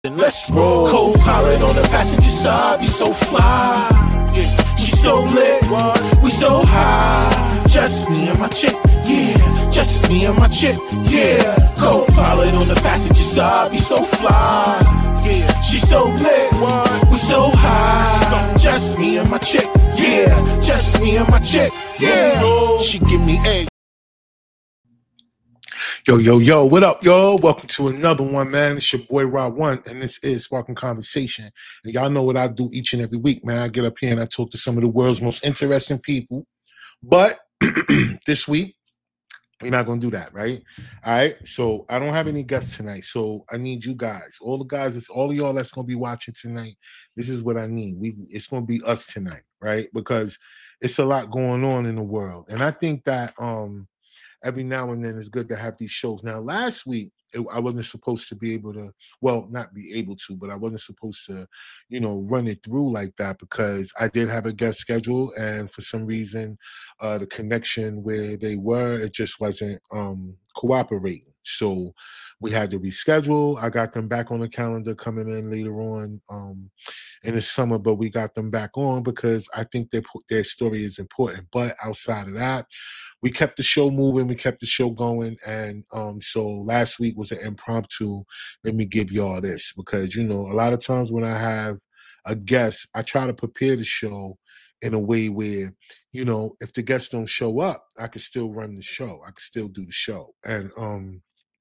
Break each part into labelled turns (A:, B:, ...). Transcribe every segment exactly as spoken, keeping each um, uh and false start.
A: Let's roll. Co-pilot on the passenger side, we so fly. Yeah. She so lit, we so high. Just me and my chick, yeah. Just me and my chick, yeah. Co-pilot on the passenger side, we so fly. Yeah. She so lit, we so high. Just me and my chick, yeah. Just me and my chick, yeah. She give me a.
B: Yo, yo, yo, what up, yo? Welcome to another one, man. It's your boy, Rod One, and this is Sparking Conversation. And y'all know what I do each and every week, man. I get up here and I talk to some of the world's most interesting people. But this week, we're not going to do that, right? All right? So I don't have any guests tonight. So I need you guys, all the guys, it's all of y'all that's going to be watching tonight. This is what I need. We It's going to be us tonight, right? Because it's a lot going on in the world. And I think that... um. Every now and then it's good to have these shows. Now, last week, it, I wasn't supposed to be able to, well, not be able to, but I wasn't supposed to, you know, run it through like that because I did have a guest schedule. And for some reason, uh, the connection where they were, it just wasn't um, cooperating. So we had to reschedule. I got them back on the calendar coming in later on um, in the summer, but we got them back on because I think their, their story is important. But outside of that, we kept the show moving. We kept the show going. And um, so last week was an impromptu. Let me give y'all this because, you know, a lot of times when I have a guest, I try to prepare the show in a way where, you know, if the guests don't show up, I can still run the show. I can still do the show. And, um,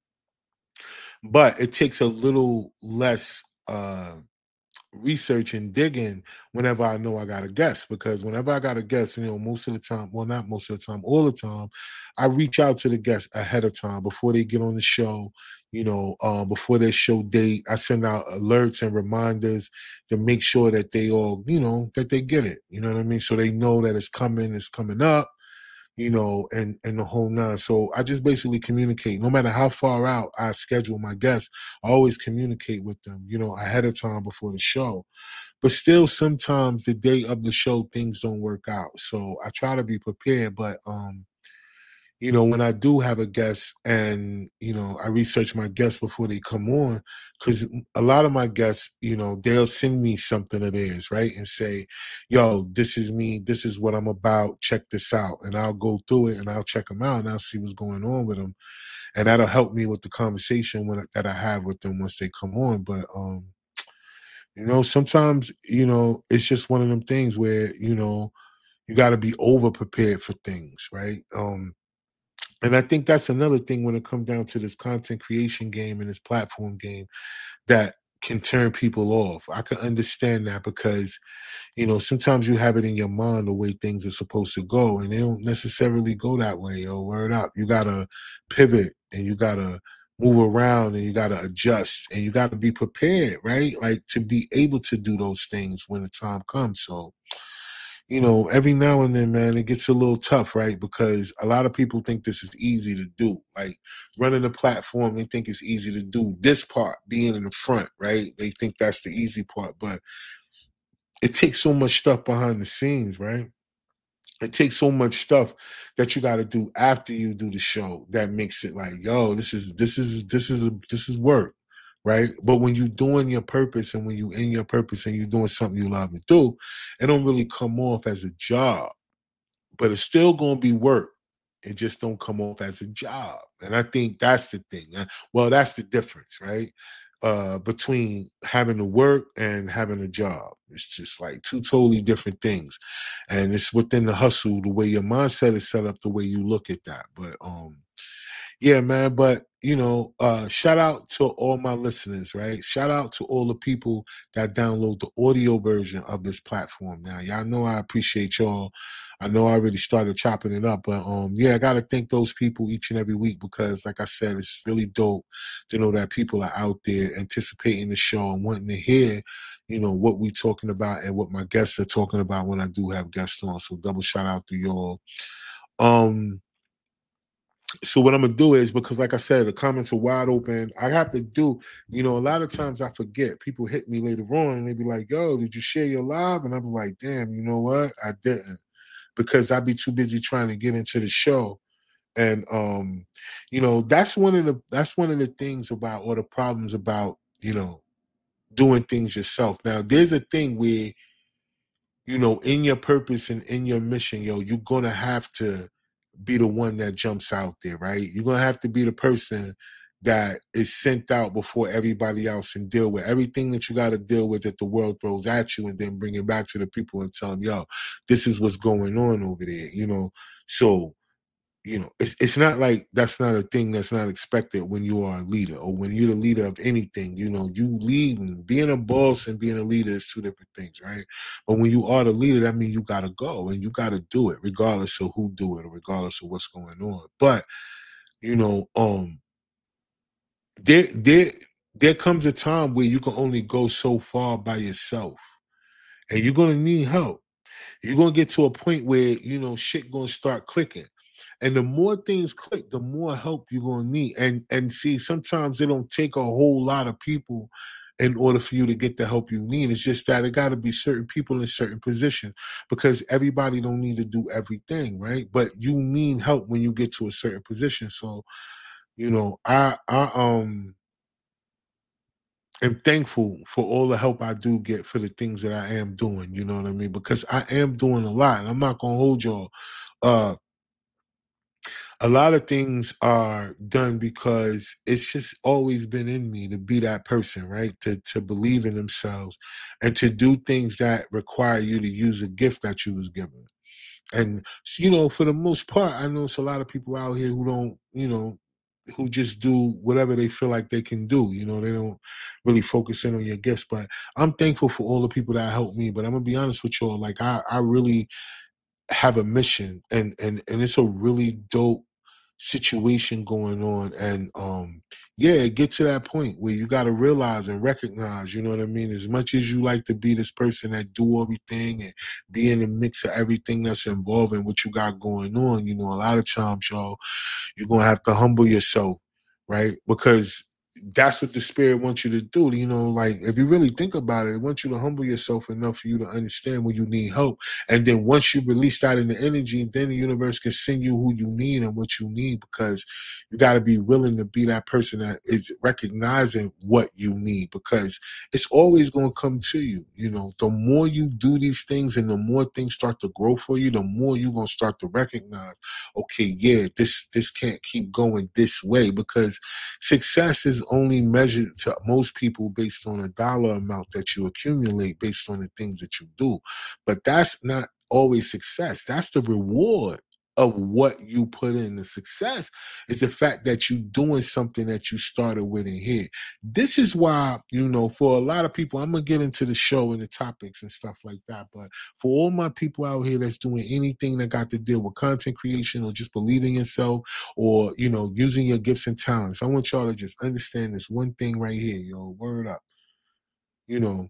B: but it takes a little less uh, research and digging whenever I know I got a guest, because whenever I got a guest, you know, most of the time, well, not most of the time, all the time, I reach out to the guests ahead of time before they get on the show, you know, uh, before their show date. I send out alerts and reminders to make sure that they all, you know, that they get it, you know what I mean? So they know that it's coming, it's coming up, you know, and, and the whole nine. So I just basically communicate. No matter how far out I schedule my guests, I always communicate with them, you know, ahead of time before the show. But still, sometimes the day of the show, things don't work out. So I try to be prepared. But, um, you know, when I do have a guest and, you know, I research my guests before they come on, because a lot of my guests, you know, they'll send me something of theirs, right? And say, yo, this is me. This is what I'm about. Check this out. And I'll go through it and I'll check them out and I'll see what's going on with them. And that'll help me with the conversation when, that I have with them once they come on. But, um, you know, sometimes, you know, it's just one of them things where, you know, you got to be over prepared for things, right? Um, And I think that's another thing when it comes down to this content creation game and this platform game that can turn people off. I can understand that because, you know, sometimes you have it in your mind the way things are supposed to go, and they don't necessarily go that way, yo, word up. You got to pivot and you got to move around and you got to adjust and you got to be prepared, right? Like to be able to do those things when the time comes. So, you know, every now and then, man, it gets a little tough, right? Because a lot of people think this is easy to do. Like running a platform, they think it's easy to do. This part, being in the front, right? They think that's the easy part. But it takes so much stuff behind the scenes, right? It takes so much stuff that you got to do after you do the show that makes it like, yo, this is this is this is a, this is work. Right. But when you're doing your purpose and when you're in your purpose and you're doing something you love to do, it don't really come off as a job, but it's still going to be work. It just don't come off as a job. And I think that's the thing. Well, that's the difference, right? Uh, between having to work and having a job. It's just like two totally different things. And it's within the hustle, the way your mindset is set up, the way you look at that. But, um, yeah, man, but, you know, uh, shout out to all my listeners, right? Shout out to all the people that download the audio version of this platform now. Y'all know I appreciate y'all. I know I already started chopping it up, but um, yeah, I got to thank those people each and every week because, like I said, it's really dope to know that people are out there anticipating the show and wanting to hear, you know, what we talking about and what my guests are talking about when I do have guests on. So double shout out to y'all. Um, So what I'm going to do is, because like I said, the comments are wide open. I have to do, you know, a lot of times I forget. People hit me later on and they be like, yo, did you share your live? And I'm like, damn, you know what? I didn't, because I'd be too busy trying to get into the show. And, um, you know, that's one of the, that's one of the things about, or the problems about, you know, doing things yourself. Now, there's a thing where, you know, in your purpose and in your mission, yo, you're going to have to be the one that jumps out there, right? You're going to have to be the person that is sent out before everybody else and deal with everything that you got to deal with that the world throws at you, and then bring it back to the people and tell them, yo, this is what's going on over there, you know? So, you know, it's it's not like that's not a thing that's not expected when you are a leader, or when you're the leader of anything. You know, you lead, and being a boss and being a leader is two different things, right? But when you are the leader, that means you got to go and you got to do it regardless of who do it or regardless of what's going on. But, you know, um, there, there, there comes a time where you can only go so far by yourself, and you're going to need help. You're going to get to a point where, you know, shit going to start clicking. And the more things click, the more help you're going to need. And and see, sometimes it don't take a whole lot of people in order for you to get the help you need. It's just that it got to be certain people in certain positions, because everybody don't need to do everything, right? But you need help when you get to a certain position. So, you know, I I um am thankful for all the help I do get for the things that I am doing, you know what I mean? Because I am doing a lot, and I'm not going to hold y'all. Uh, a lot of things are done because it's just always been in me to be that person, right? To to believe in themselves and to do things that require you to use a gift that you was given. And, you know, for the most part, I know it's a lot of people out here who don't, you know, who just do whatever they feel like they can do. You know, they don't really focus in on your gifts. But I'm thankful for all the people that helped me. But I'm going to be honest with y'all, like, I, I really have a mission, and, and, and it's a really dope situation going on. And um yeah, get to that point where you got to realize and recognize, you know what I mean, as much as you like to be this person that do everything and be in the mix of everything that's involved in what you got going on, you know, a lot of times, y'all, you're gonna have to humble yourself, right? Because that's what the spirit wants you to do. You know, like, if you really think about it, it wants you to humble yourself enough for you to understand when you need help. And then once you release that in the energy, then the universe can send you who you need and what you need, because you got to be willing to be that person that is recognizing what you need, because it's always going to come to you. You know, the more you do these things and the more things start to grow for you, the more you're going to start to recognize, okay, yeah, this, this can't keep going this way, because success is only measured to most people based on a dollar amount that you accumulate based on the things that you do. But that's not always success. That's the reward of what you put in. The success is the fact that you're doing something that you started with in here. This is why, you know, for a lot of people, I'm going to get into the show and the topics and stuff like that. But for all my people out here that's doing anything that got to deal with content creation or just believing in yourself or, you know, using your gifts and talents, I want y'all to just understand this one thing right here, yo, word up. You know,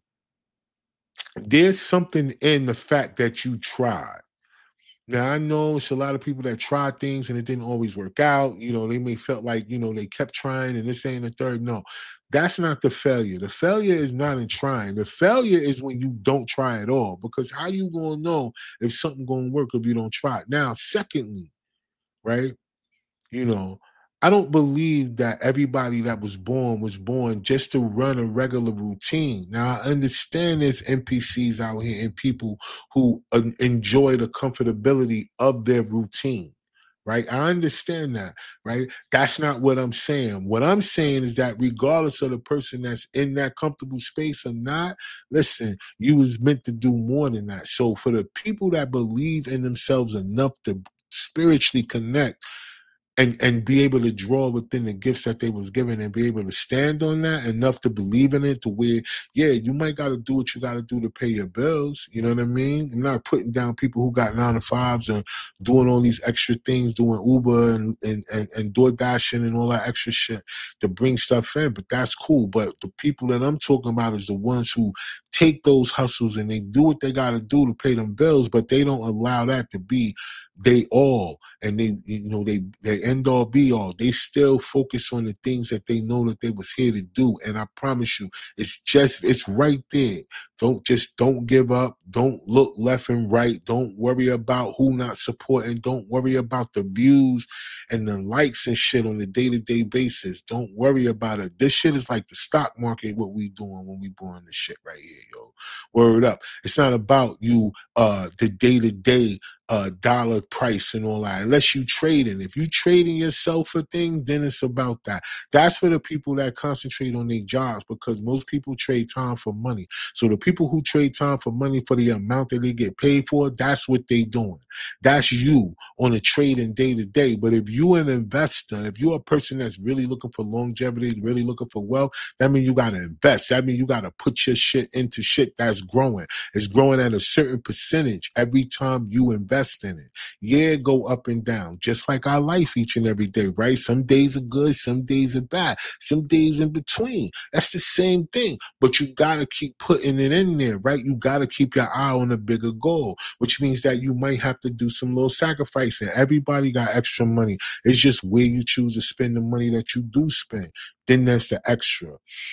B: there's something in the fact that you tried. Now, I know it's a lot of people that try things and it didn't always work out. You know, they may felt like, you know, they kept trying and this ain't the third. No, that's not the failure. The failure is not in trying. The failure is when you don't try at all, because how you going to know if something going to work if you don't try it? Now, secondly, right, you know, I don't believe that everybody that was born was born just to run a regular routine. Now, I understand there's N P Cs out here and people who uh, enjoy the comfortability of their routine, right? I understand that, right? That's not what I'm saying. What I'm saying is that regardless of the person that's in that comfortable space or not, listen, you was meant to do more than that. So for the people that believe in themselves enough to spiritually connect and and be able to draw within the gifts that they was given and be able to stand on that enough to believe in it, to where, yeah, you might got to do what you got to do to pay your bills. You know what I mean? I'm not putting down people who got nine to fives and doing all these extra things, doing Uber and, and, and, and DoorDashing and all that extra shit to bring stuff in, but that's cool. But the people that I'm talking about is the ones who take those hustles and they do what they got to do to pay them bills, but they don't allow that to be they all, and they, you know, they, they end all be all, they still focus on the things that they know that they was here to do. And I promise you, it's just, it's right there. Don't just, don't give up. Don't look left and right. Don't worry about who not supporting. Don't worry about the views and the likes and shit on a day-to-day basis. Don't worry about it. This shit is like the stock market, what we doing when we doing this shit right here, yo. Word up. It's not about you, uh, the day-to-day uh dollar price and all that, unless you trading. If you trading yourself for things, then it's about that. That's for the people that concentrate on their jobs, because most people trade time for money. So the people who trade time for money for the amount that they get paid for, that's what they doing. That's you on a trading day to day. But if you an investor, if you're a person that's really looking for longevity, really looking for wealth, that means you gotta invest. That means you gotta put your shit into shit that's growing. It's growing at a certain percentage every time you invest in it. Yeah, go up and down, just like our life each and every day, right? Some days are good, some days are bad, some days in between. That's the same thing, but you gotta keep putting it in there, right? You gotta keep your eye on a bigger goal, which means that you might have to do some little sacrificing. Everybody got extra money. It's just where you choose to spend the money that you do spend. Then there's the extra.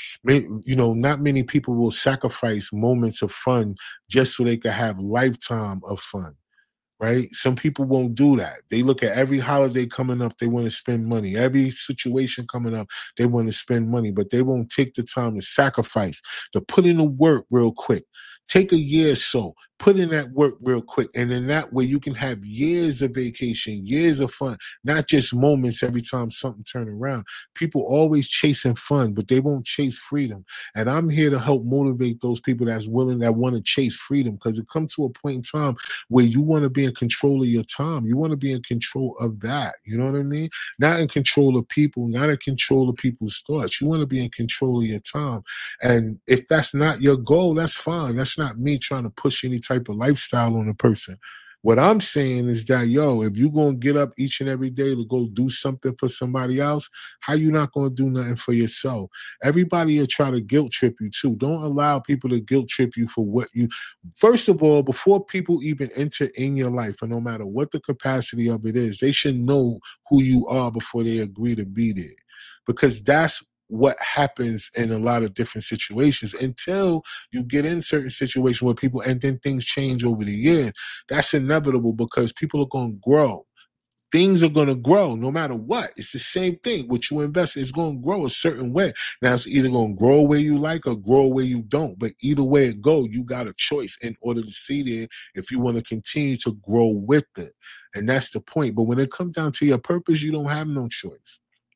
B: You know, not many people will sacrifice moments of fun just so they can have lifetime of fun. Right? Some people won't do that. They look at every holiday coming up, they want to spend money. Every situation coming up, they want to spend money, but they won't take the time to sacrifice, to put in the work real quick. Take a year or so, put in that work real quick, and in that way you can have years of vacation, years of fun, not just moments every time something turns around. People always chasing fun, but they won't chase freedom. And I'm here to help motivate those people that's willing, that want to chase freedom, because it comes to a point in time where you want to be in control of your time. You want to be in control of that. You know what I mean? Not in control of people, not in control of people's thoughts. You want to be in control of your time. And if that's not your goal, that's fine. That's not me trying to push any type of lifestyle on a person. What I'm saying is that, yo, if you're going to get up each and every day to go do something for somebody else, how you not going to do nothing for yourself? Everybody will try to guilt trip you too. Don't allow people to guilt trip you for what you, first of all, before people even enter in your life, and no matter what the capacity of it is, they should know who you are before they agree to be there. Because that's what happens in a lot of different situations until you get in certain situations where people, and then things change over the years. That's inevitable because people are going to grow. Things are going to grow no matter what. It's the same thing. What you invest is going to grow a certain way. Now, it's either going to grow where you like or grow where you don't. But either way it goes, you got a choice in order to see there if you want to continue to grow with it. And that's the point. But when it comes down to your purpose, you don't have no choice.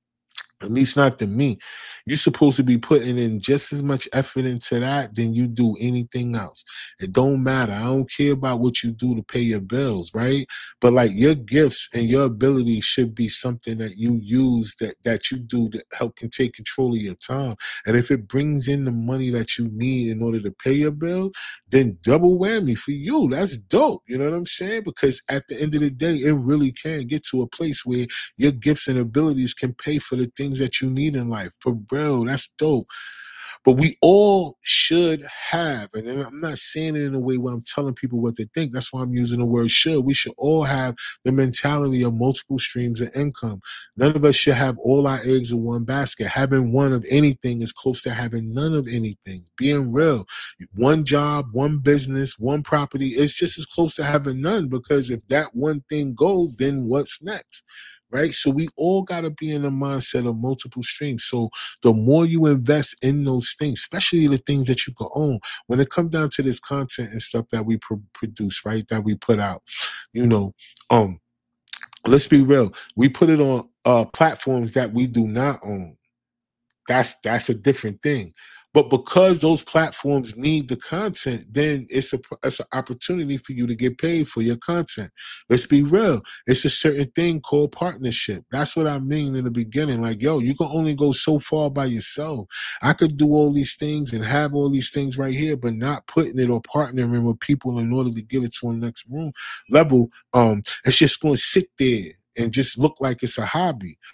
B: At least not to me. You're supposed to be putting in just as much effort into that than you do anything else. It don't matter. I don't care about what you do to pay your bills, right? But like your gifts and your ability should be something that you use, that, that you do to help can take control of your time. And if it brings in the money that you need in order to pay your bill, then double whammy for you. That's dope. You know what I'm saying? Because at the end of the day, it really can get to a place where your gifts and abilities can pay for the things that you need in life. For real, that's dope. But we all should have, and I'm not saying it in a way where I'm telling people what they think. That's why I'm using the word should. We should all have the mentality of multiple streams of income. None of us should have all our eggs in one basket. Having one of anything is close to having none of anything. Being real, one job, one business, one property, it's just as close to having none, because if that one thing goes, then what's next? Right? So we all got to be in the mindset of multiple streams. So the more you invest in those things, especially the things that you can own, when it comes down to this content and stuff that we pr- produce, right, that we put out, you know, um, let's be real. We put it on uh, platforms that we do not own. That's that's a different thing. But because those platforms need the content, then it's a it's an opportunity for you to get paid for your content. Let's be real. It's a certain thing called partnership. That's what I mean in the beginning. Like, yo, you can only go so far by yourself. I could do all these things and have all these things right here, but not putting it or partnering with people in order to get it to the next room level. Um, it's just going to sit there and just look like it's a hobby.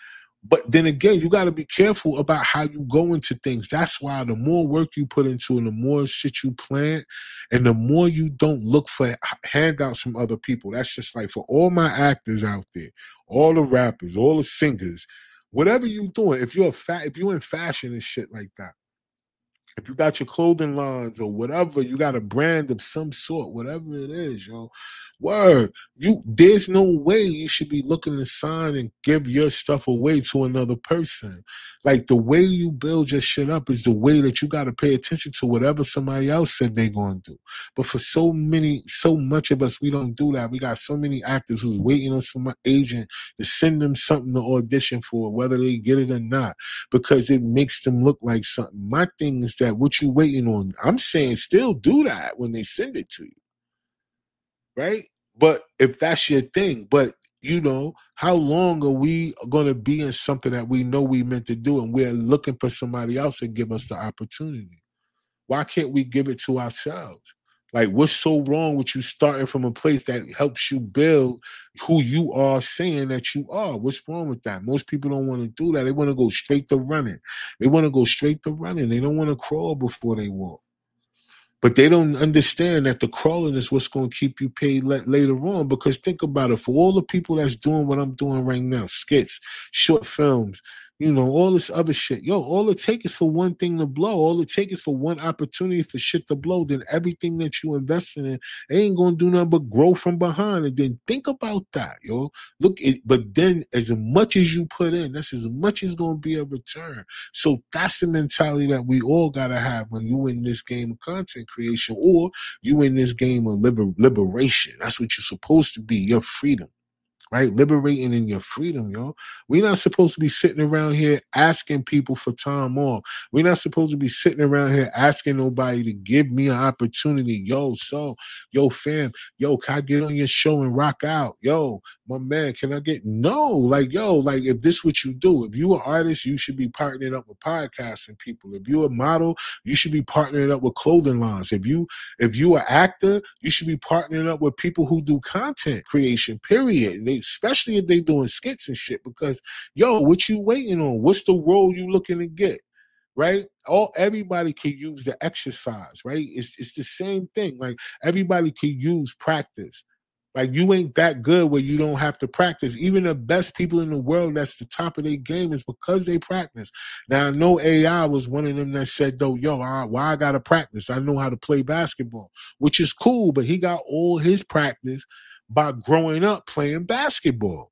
B: But then again, you got to be careful about how you go into things. That's why the more work you put into and the more shit you plant and the more you don't look for handouts from other people. That's just like for all my actors out there, all the rappers, all the singers, whatever you doing, if you're a fa- if you're in fashion and shit like that, if you got your clothing lines or whatever, you got a brand of some sort, whatever it is, yo. Word, you there's no way you should be looking to sign and give your stuff away to another person. Like the way you build your shit up is the way that you got to pay attention to whatever somebody else said they're going to do. But for so many, so much of us, we don't do that. We got so many actors who's waiting on some agent to send them something to audition for, whether they get it or not, because it makes them look like something. My thing is that what you waiting on, I'm saying still do that when they send it to you. Right? But if that's your thing, but you know, how long are we going to be in something that we know we meant to do and we're looking for somebody else to give us the opportunity? Why can't we give it to ourselves? Like, what's so wrong with you starting from a place that helps you build who you are saying that you are? What's wrong with that? Most people don't want to do that. They want to go straight to running. They want to go straight to running. They don't want to crawl before they walk. But they don't understand that the crawling is what's going to keep you paid le- later on. Because think about it, for all the people that's doing what I'm doing right now, skits, short films, you know, all this other shit. Yo, all it takes is for one thing to blow. All it takes is for one opportunity for shit to blow. Then everything that you invested in ain't going to do nothing but grow from behind. And then think about that, yo. Look, it, but then as much as you put in, that's as much as going to be a return. So that's the mentality that we all got to have when you in this game of content creation or you in this game of liber- liberation. That's what you're supposed to be, your freedom. Right? Liberating in your freedom, yo. We're not supposed to be sitting around here asking people for time off. We're not supposed to be sitting around here asking nobody to give me an opportunity. Yo, so, yo, fam, yo, can I get on your show and rock out? Yo, my man, can I get no? Like, yo, like if this what you do, if you an artist, you should be partnering up with podcasting people. If you a model, you should be partnering up with clothing lines. If you if you an actor, you should be partnering up with people who do content creation, period. And they especially if they doing skits and shit, because yo, what you waiting on? What's the role you looking to get? Right? All everybody can use the exercise, right? It's it's the same thing. Like everybody can use practice. Like you ain't that good where you don't have to practice. Even the best people in the world that's the top of their game is because they practice. Now I know A I was one of them that said though, yo, I, why I gotta practice? I know how to play basketball, which is cool, but he got all his practice by growing up playing basketball.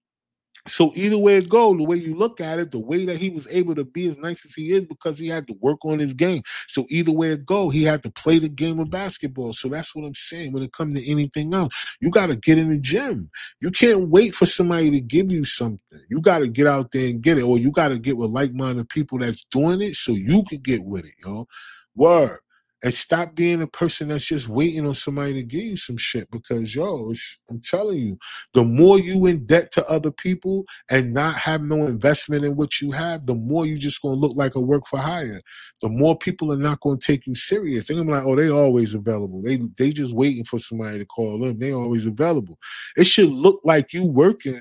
B: So either way it go, the way you look at it, the way that he was able to be as nice as he is because he had to work on his game. So either way it go, he had to play the game of basketball. So that's what I'm saying when it comes to anything else. You got to get in the gym. You can't wait for somebody to give you something. You got to get out there and get it, or you got to get with like-minded people that's doing it so you can get with it, yo. Word. And stop being a person that's just waiting on somebody to give you some shit because, yo, I'm telling you, the more you in debt to other people and not have no investment in what you have, the more you just going to look like a work for hire. The more people are not going to take you serious. They're going to be like, oh, they always available. They they just waiting for somebody to call them. They always available. It should look like you working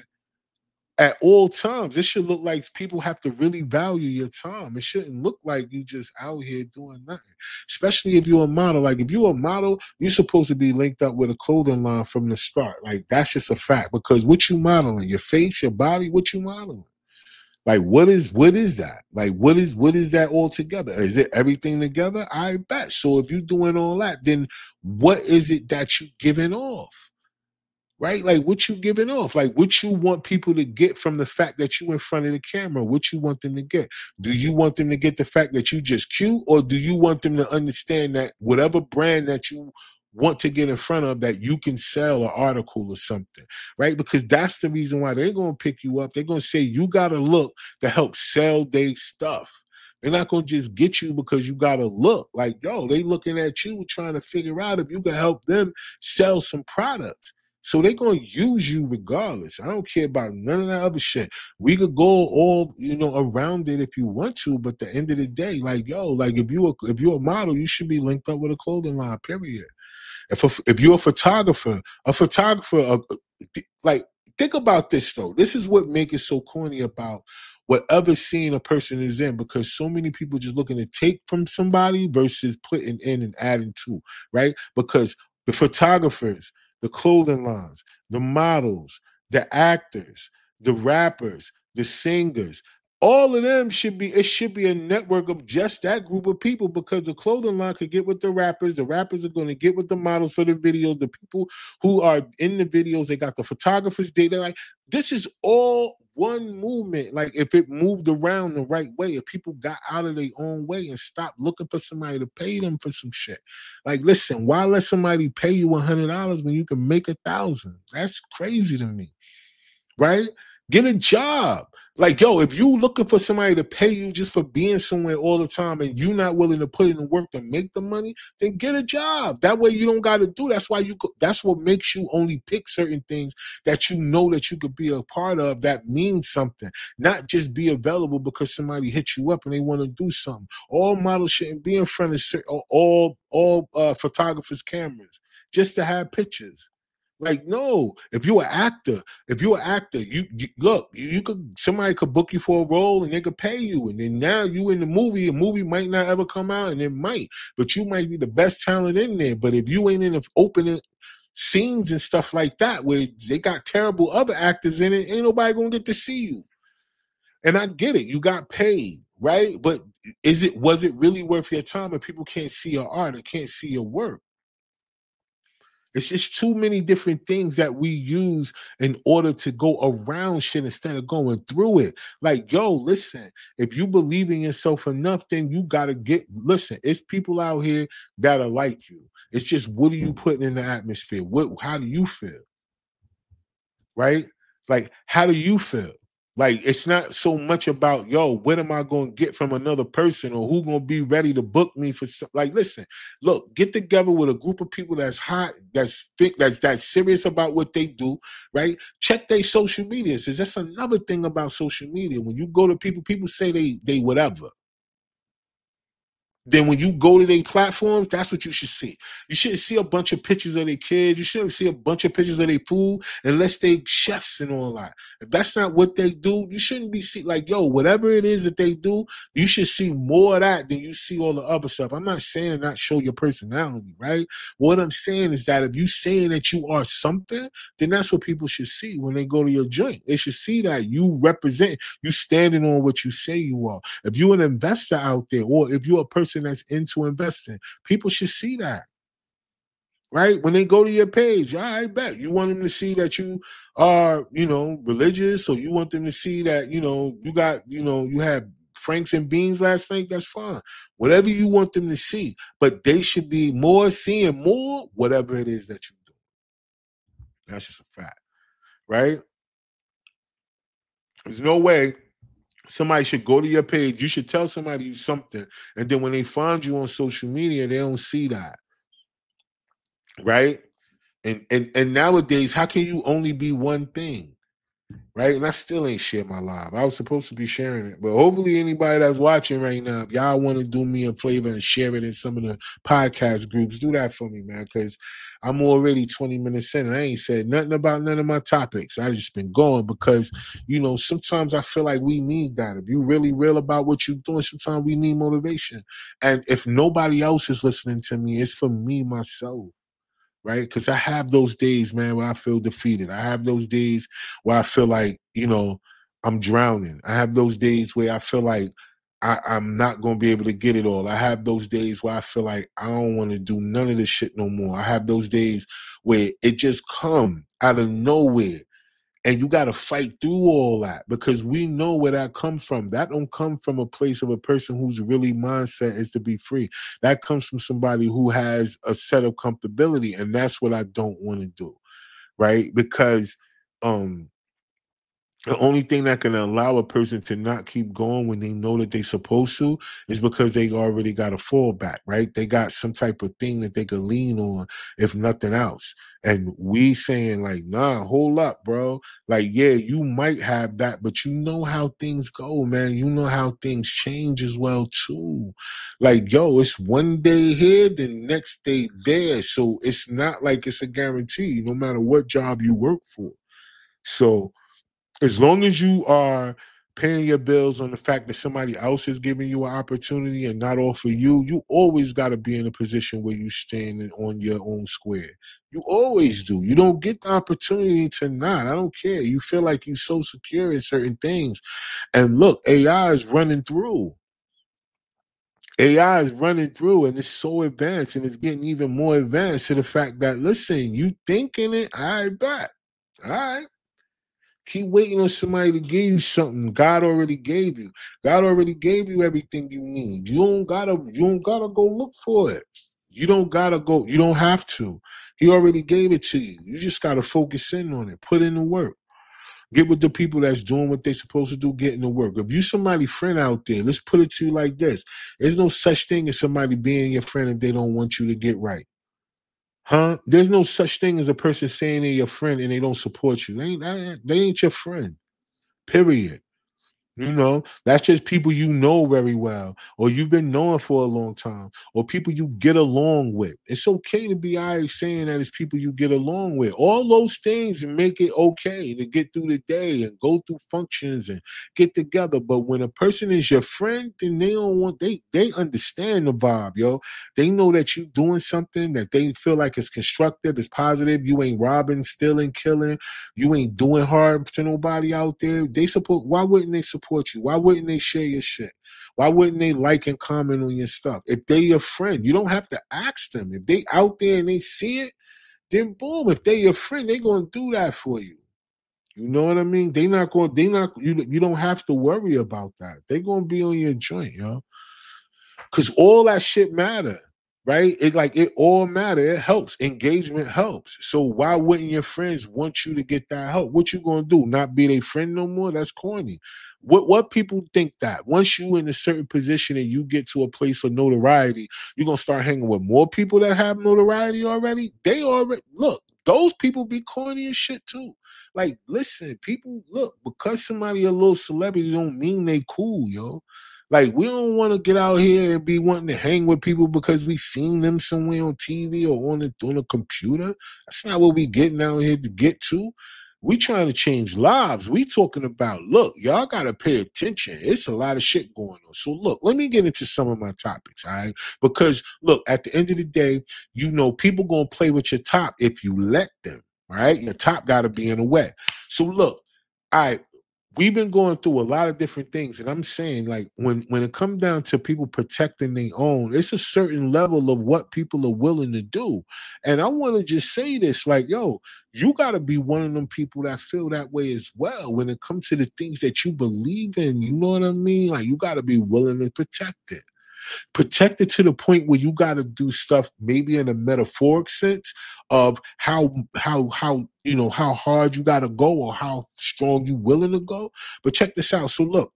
B: at all times. It should look like people have to really value your time. It shouldn't look like you just out here doing nothing. Especially if you're a model. Like if you're a model, you're supposed to be linked up with a clothing line from the start. Like that's just a fact. Because what you modeling? Your face, your body, what you modeling? Like what is what is that? Like what is what is that all together? Is it everything together? I bet. So if you're doing all that, then what is it that you giving off? Right? Like what you giving off? Like what you want people to get from the fact that you in front of the camera? What you want them to get? Do you want them to get the fact that you just cute, or do you want them to understand that whatever brand that you want to get in front of, that you can sell an article or something, right? Because that's the reason why they're going to pick you up. They're going to say you got to look to help sell their stuff. They're not going to just get you because you got to look. Like, yo, they looking at you trying to figure out if you can help them sell some products. So they're going to use you regardless. I don't care about none of that other shit. We could go all, you know, around it if you want to, but at the end of the day, like, yo, like if you if you're a model, you should be linked up with a clothing line, period. If a, if you're a photographer, a photographer, uh, like, think about this, though. This is what makes it so corny about whatever scene a person is in, because so many people just looking to take from somebody versus putting in and adding to, right? Because the photographers, the clothing lines, the models, the actors, the rappers, the singers, all of them should be, it should be a network of just that group of people, because the clothing line could get with the rappers, the rappers are going to get with the models for the videos, the people who are in the videos, they got the photographers, they, they're like, this is all one movement. Like, if it moved around the right way, if people got out of their own way and stopped looking for somebody to pay them for some shit. Like, listen, why let somebody pay you one hundred dollars when you can make a thousand? That's crazy to me, right? Get a job. Like, yo, if you looking for somebody to pay you just for being somewhere all the time and you not willing to put in the work to make the money, then get a job. That way you don't got to do. That's why you. That's what makes you only pick certain things that you know that you could be a part of that means something. Not just be available because somebody hit you up and they want to do something. All models shouldn't be in front of all all uh, photographers' cameras just to have pictures. Like, no, if you're an actor, if you're an actor, you, you look, you, you could, somebody could book you for a role and they could pay you. And then now you in the movie, a movie might not ever come out, and it might, but you might be the best talent in there. But if you ain't in the opening scenes and stuff like that, where they got terrible other actors in it, ain't nobody gonna get to see you. And I get it, you got paid, right? But is it, was it really worth your time if people can't see your art and can't see your work? It's just too many different things that we use in order to go around shit instead of going through it. Like, yo, listen, if you believe in yourself enough, then you got to get, listen, it's people out here that are like you. It's just, what are you putting in the atmosphere? What, how do you feel? Right? Like, how do you feel? Like, it's not so much about, yo, what am I going to get from another person, or who going to be ready to book me for some, like, listen, look, get together with a group of people that's hot, that's that's that's serious about what they do, right? Check their social medias. That's another thing about social media. When you go to people, people say they they whatever. Then when you go to their platforms, that's what you should see. You shouldn't see a bunch of pictures of their kids. You shouldn't see a bunch of pictures of their food unless they chefs and all that. If that's not what they do, you shouldn't be see like, yo, whatever it is that they do, you should see more of that than you see all the other stuff. I'm not saying not show your personality, right? What I'm saying is that if you saying that you are something, then that's what people should see when they go to your joint. They should see that you represent, you standing on what you say you are. If you're an investor out there, or if you're a person that's into investing, people should see that, right? When they go to your page, I bet you want them to see that you are, you know, religious, or you want them to see that, you know, you got, you know, you had Franks and beans last night. That's fine. Whatever you want them to see, but they should be more seeing more, whatever it is that you do. That's just a fact, right? There's no way somebody should go to your page. You should tell somebody something, and then when they find you on social media, they don't see that, right? And and and nowadays, how can you only be one thing, right? And I still ain't shared my live. I was supposed to be sharing it, but hopefully anybody that's watching right now, if y'all want to do me a favor and share it in some of the podcast groups, do that for me, man, because I'm already twenty minutes in and I ain't said nothing about none of my topics. I just been going because, you know, sometimes I feel like we need that. If you really real about what you're doing, sometimes we need motivation. And if nobody else is listening to me, it's for me, myself. Right? Because I have those days, man, where I feel defeated. I have those days where I feel like, you know, I'm drowning. I have those days where I feel like I, I'm not going to be able to get it all. I have those days where I feel like I don't want to do none of this shit no more. I have those days where it just come out of nowhere. And you got to fight through all that, because we know where that comes from. That don't come from a place of a person whose really mindset is to be free. That comes from somebody who has a set of comfortability, and that's what I don't want to do, right? Because um, the only thing that can allow a person to not keep going when they know that they're supposed to is because they already got a fallback, right? They got some type of thing that they could lean on, if nothing else. And we saying like, nah, hold up, bro. Like, yeah, you might have that, but you know how things go, man. You know how things change as well, too. Like, yo, it's one day here, the next day there. So it's not like it's a guarantee, no matter what job you work for. So as long as you are paying your bills on the fact that somebody else is giving you an opportunity and not all for you, you always got to be in a position where you standing on your own square. You always do. You don't get the opportunity to not. I don't care. You feel like you're so secure in certain things. And look, A I is running through. A I is running through, and it's so advanced, and it's getting even more advanced to the fact that, listen, you thinking it, I bet. All right. Keep waiting on somebody to give you something. God already gave you. God already gave you everything you need. You don't gotta, you don't gotta go look for it. You don't gotta go, you don't have to. He already gave it to you. You just gotta focus in on it. Put in the work. Get with the people that's doing what they're supposed to do, getting to work. If you somebody friend out there, let's put it to you like this. There's no such thing as somebody being your friend if they don't want you to get right. Huh? There's no such thing as a person saying they're your friend and they don't support you. They ain't, they ain't your friend. Period. You know, that's just people you know very well, or you've been knowing for a long time, or people you get along with. It's okay to be all right saying that it's people you get along with. All those things make it okay to get through the day and go through functions and get together. But when a person is your friend, then they don't want, they they understand the vibe, yo. They know that you're doing something that they feel like is constructive, is positive. You ain't robbing, stealing, killing. You ain't doing harm to nobody out there. They support, why wouldn't they support you? Why wouldn't they share your shit? Why wouldn't they like and comment on your stuff? If they're your friend, you don't have to ask them. If they out there and they see it, then boom. If they're your friend, they're gonna do that for you. You know what I mean? They not going. They not. You. You don't have to worry about that. They're gonna be on your joint, yo. Cause all that shit matter. Right? It like it all matter. It helps. Engagement helps. So why wouldn't your friends want you to get that help? What you gonna do? Not be their friend no more? That's corny. What what people think that once you in a certain position and you get to a place of notoriety, you're gonna start hanging with more people that have notoriety already? They already look, those people be corny as shit too. Like, listen, people look, because somebody a little celebrity don't mean they cool, yo. Like, we don't want to get out here and be wanting to hang with people because we seen them somewhere on T V or on the on a computer. That's not what we getting out here to get to. We trying to change lives. We talking about, look, y'all got to pay attention. It's a lot of shit going on. So, look, let me get into some of my topics, all right? Because, look, at the end of the day, you know, people going to play with your top if you let them, all right? Your top got to be in the way. So, look, all right. We've been going through a lot of different things, and I'm saying, like, when, when it comes down to people protecting their own, it's a certain level of what people are willing to do. And I want to just say this, like, yo, you got to be one of them people that feel that way as well when it comes to the things that you believe in. You know what I mean? Like, you got to be willing to protect it. Protect it to the point where you got to do stuff maybe in a metaphoric sense of how how how you know how hard you got to go or how strong you willing to go. But check this out. So look,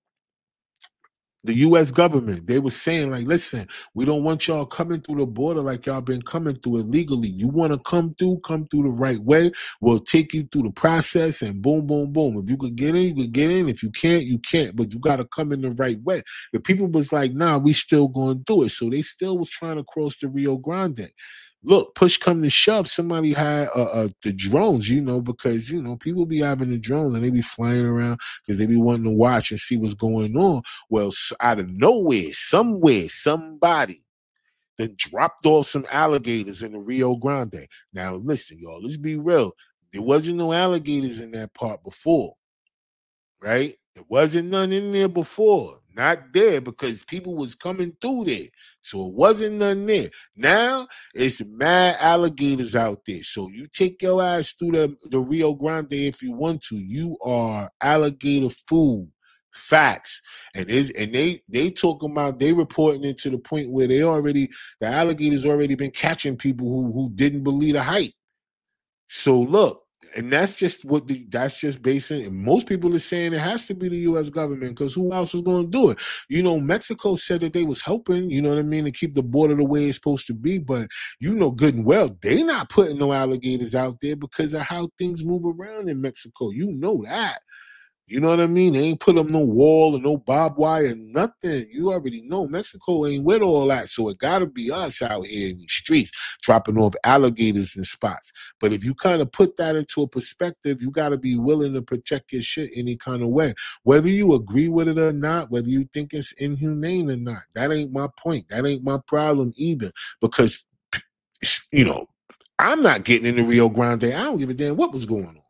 B: the U S government, they were saying, like, listen, we don't want y'all coming through the border like y'all been coming through illegally. You want to come through, come through the right way. We'll take you through the process and boom, boom, boom. If you could get in, you could get in. If you can't, you can't. But you got to come in the right way. The people was like, nah, we still going to do it. So they still was trying to cross the Rio Grande. Look, push come to shove, somebody had uh, uh, the drones, you know, because, you know, people be having the drones and they be flying around because they be wanting to watch and see what's going on. Well, out of nowhere, somewhere, somebody then dropped off some alligators in the Rio Grande. Now, listen, y'all, let's be real. There wasn't no alligators in that part before, right? There wasn't none in there before. Not there because people was coming through there. So it wasn't none there. Now it's mad alligators out there. So you take your ass through the, the Rio Grande if you want to. You are alligator food. Facts. And is and they they talking about, they reporting it to the point where they already, the alligators already been catching people who who didn't believe the hype. So look, and that's just what the that's just basing. And most people are saying it has to be the U S government because who else is going to do it? You know, Mexico said that they was helping, you know what I mean, to keep the border the way it's supposed to be. But you know good and well, they not putting no alligators out there because of how things move around in Mexico. You know that. You know what I mean? They ain't put up no wall or no barbed wire, nothing. You already know Mexico ain't with all that. So it got to be us out here in these streets dropping off alligators in spots. But if you kind of put that into a perspective, you got to be willing to protect your shit any kind of way. Whether you agree with it or not, whether you think it's inhumane or not, that ain't my point. That ain't my problem either. Because, you know, I'm not getting in the Rio Grande. I don't give a damn what was going on.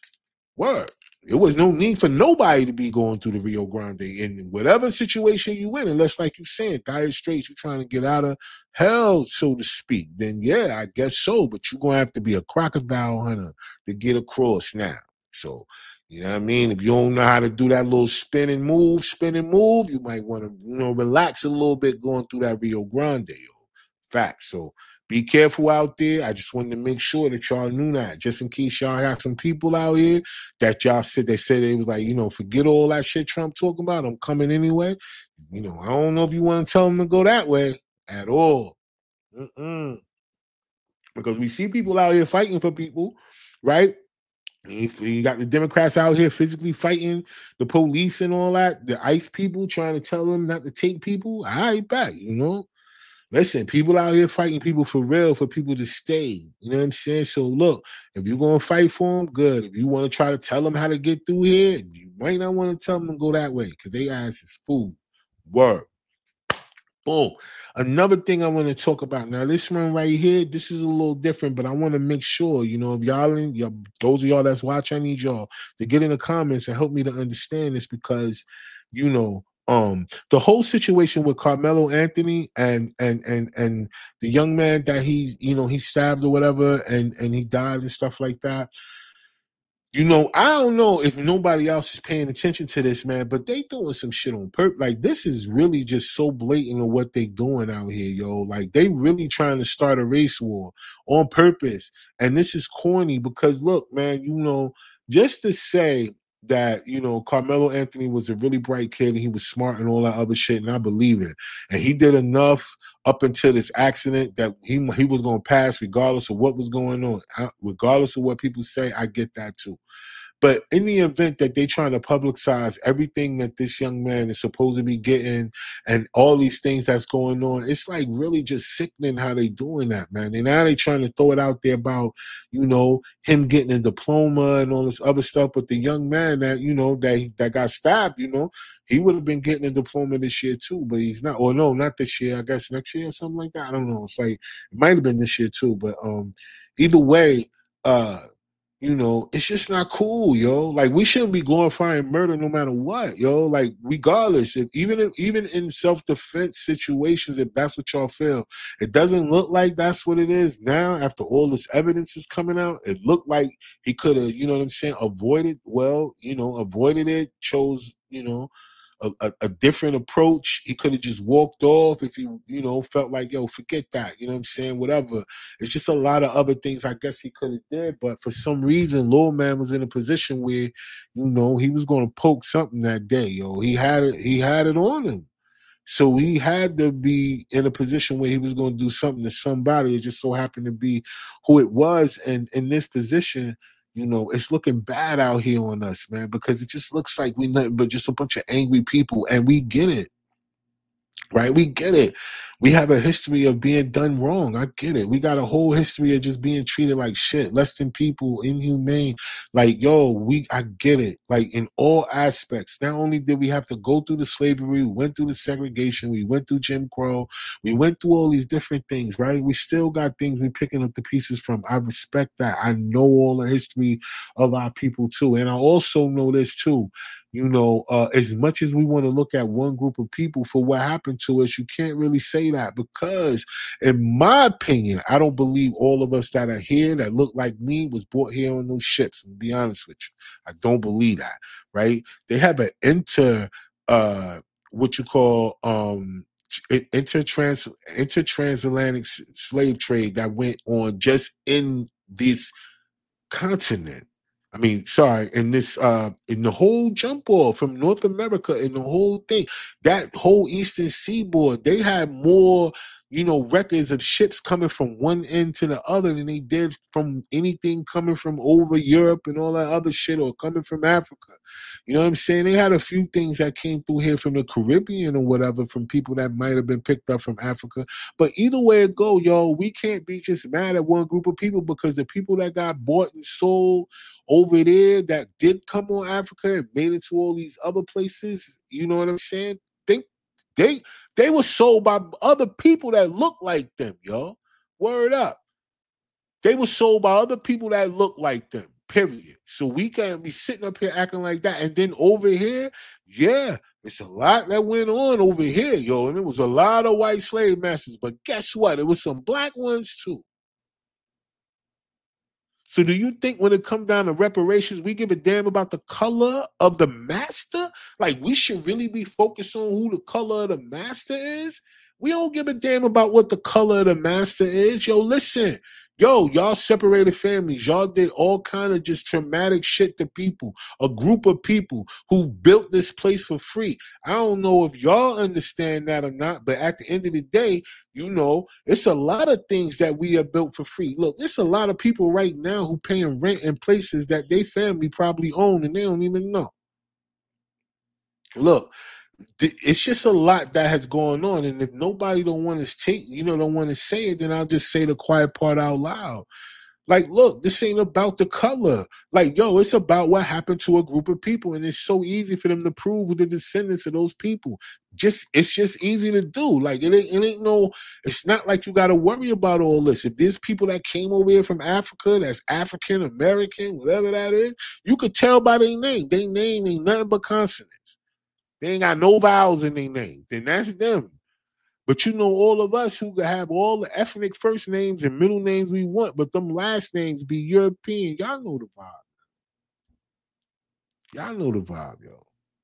B: Word. There was no need for nobody to be going through the Rio Grande in whatever situation you in, unless, like you saying, dire straits, you're trying to get out of hell, so to speak. Then, yeah, I guess so. But you're going to have to be a crocodile hunter to get across now. So, you know what I mean? If you don't know how to do that little spin and move, spin and move, you might want to, you know, relax a little bit going through that Rio Grande, yo. Fact. So, be careful out there. I just wanted to make sure that y'all knew that, just in case y'all got some people out here that y'all said they said it was like, you know, forget all that shit Trump talking about. I'm coming anyway. You know, I don't know if you want to tell them to go that way at all. Mm-mm. Because we see people out here fighting for people, right? You got the Democrats out here physically fighting the police and all that. The ICE people trying to tell them not to take people. I bet, you know. Listen, people out here fighting people for real, for people to stay. You know what I'm saying? So look, if you're going to fight for them, good. If you want to try to tell them how to get through here, you might not want to tell them to go that way because they ass is food. Word. Boom. Another thing I want to talk about. Now, this one right here, this is a little different, but I want to make sure, you know, if y'all, in, y'all, those of y'all that's watching, I need y'all to get in the comments and help me to understand this because, you know, Um, the whole situation with Carmelo Anthony and and and and the young man that he, you know, he stabbed or whatever, and and he died and stuff like that. You know, I don't know if nobody else is paying attention to this, man, but they doing some shit on purpose. Like, this is really just so blatant of what they doing out here, yo. Like, they really trying to start a race war on purpose. And this is corny because, look, man, you know, just to say that, you know, Carmelo Anthony was a really bright kid and he was smart and all that other shit, and I believe it. And he did enough up until this accident that he he was going to pass regardless of what was going on. I, regardless of what people say, I get that too. But in the event that they trying to publicize everything that this young man is supposed to be getting and all these things that's going on, it's like really just sickening how they doing that, man. And now they trying to throw it out there about, you know, him getting a diploma and all this other stuff. But the young man that, you know, that, that got stabbed, you know, he would have been getting a diploma this year too, but he's not. Or no, not this year. I guess next year or something like that. I don't know. It's like, it might have been this year too. But um, either way, uh, you know, it's just not cool, yo. Like, we shouldn't be glorifying murder no matter what, yo. Like, regardless, if even if, even in self-defense situations, if that's what y'all feel, it doesn't look like that's what it is now. After all this evidence is coming out, it looked like he could have, you know what I'm saying, avoided. Well, you know, avoided it. Chose, you know, A, a, a different approach. He could have just walked off if he, you know, felt like, yo, forget that. You know what I'm saying? Whatever. It's just a lot of other things I guess he could have did. But for some reason, Lil Man was in a position where, you know, he was going to poke something that day, yo. He had it, he had it on him. So he had to be in a position where he was going to do something to somebody. It just so happened to be who it was. And in this position, you know, it's looking bad out here on us, man, because it just looks like we nothing but just a bunch of angry people, and we get it, right? We get it. We have a history of being done wrong. I get it. We got a whole history of just being treated like shit, less than people, inhumane. Like, yo, we, I get it. Like, in all aspects. Not only did we have to go through the slavery, we went through the segregation, we went through Jim Crow, we went through all these different things, right? We still got things we picking up the pieces from. I respect that. I know all the history of our people too. And I also know this too. You know, uh, as much as we want to look at one group of people for what happened to us, you can't really say that because, in my opinion, I don't believe all of us that are here that look like me was brought here on those ships. To be honest with you, I don't believe that, right? They have an inter, uh, what you call, um, intertrans, intertransatlantic slave trade that went on just in this continent. I mean, sorry, in this, uh, in the whole jump off from North America and the whole thing, that whole Eastern Seaboard, they had more you know, records of ships coming from one end to the other than they did from anything coming from over Europe and all that other shit or coming from Africa. You know what I'm saying? They had a few things that came through here from the Caribbean or whatever from people that might have been picked up from Africa. But either way it go, yo, we can't be just mad at one group of people because the people that got bought and sold over there that did come on Africa and made it to all these other places, you know what I'm saying? They they they were sold by other people that look like them, yo. Word up. They were sold by other people that look like them, period. So we can't be sitting up here acting like that. And then over here, yeah, it's a lot that went on over here, yo. And it was a lot of white slave masters. But guess what? It was some black ones too. So do you think when it comes down to reparations, we give a damn about the color of the master? Like, we should really be focused on who the color of the master is? We don't give a damn about what the color of the master is. Yo, listen. Yo, y'all separated families. Y'all did all kind of just traumatic shit to people. A group of people who built this place for free. I don't know if y'all understand that or not, but at the end of the day, you know, it's a lot of things that we have built for free. Look, it's a lot of people right now who paying rent in places that they family probably own and they don't even know. Look, it's just a lot that has gone on, and if nobody don't want to take, you know, don't want to say it, then I'll just say the quiet part out loud. Like, look, this ain't about the color. Like, yo, it's about what happened to a group of people, and it's so easy for them to prove the descendants of those people. Just, it's just easy to do. Like, it ain't, it ain't no. It's not like you got to worry about all this. If there's people that came over here from Africa, that's African American, whatever that is, you could tell by their name. Their name ain't nothing but consonants. They ain't got no vowels in their name. Then that's them. But you know, all of us who have all the ethnic first names and middle names we want, but them last names be European. Y'all know the vibe. Y'all know the vibe, yo.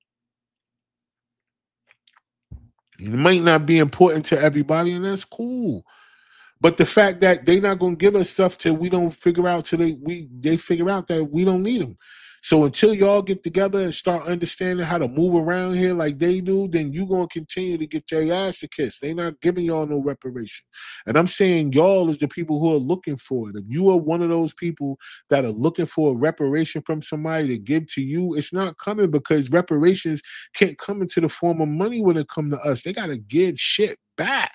B: It might not be important to everybody, and that's cool. But the fact that they not gonna give us stuff till we don't figure out till they we they figure out that we don't need them. So until y'all get together and start understanding how to move around here like they do, then you going to continue to get your ass to kiss. They not giving y'all no reparation. And I'm saying y'all is the people who are looking for it. If you are one of those people that are looking for a reparation from somebody to give to you, it's not coming because reparations can't come into the form of money when it come to us. They got to give shit back.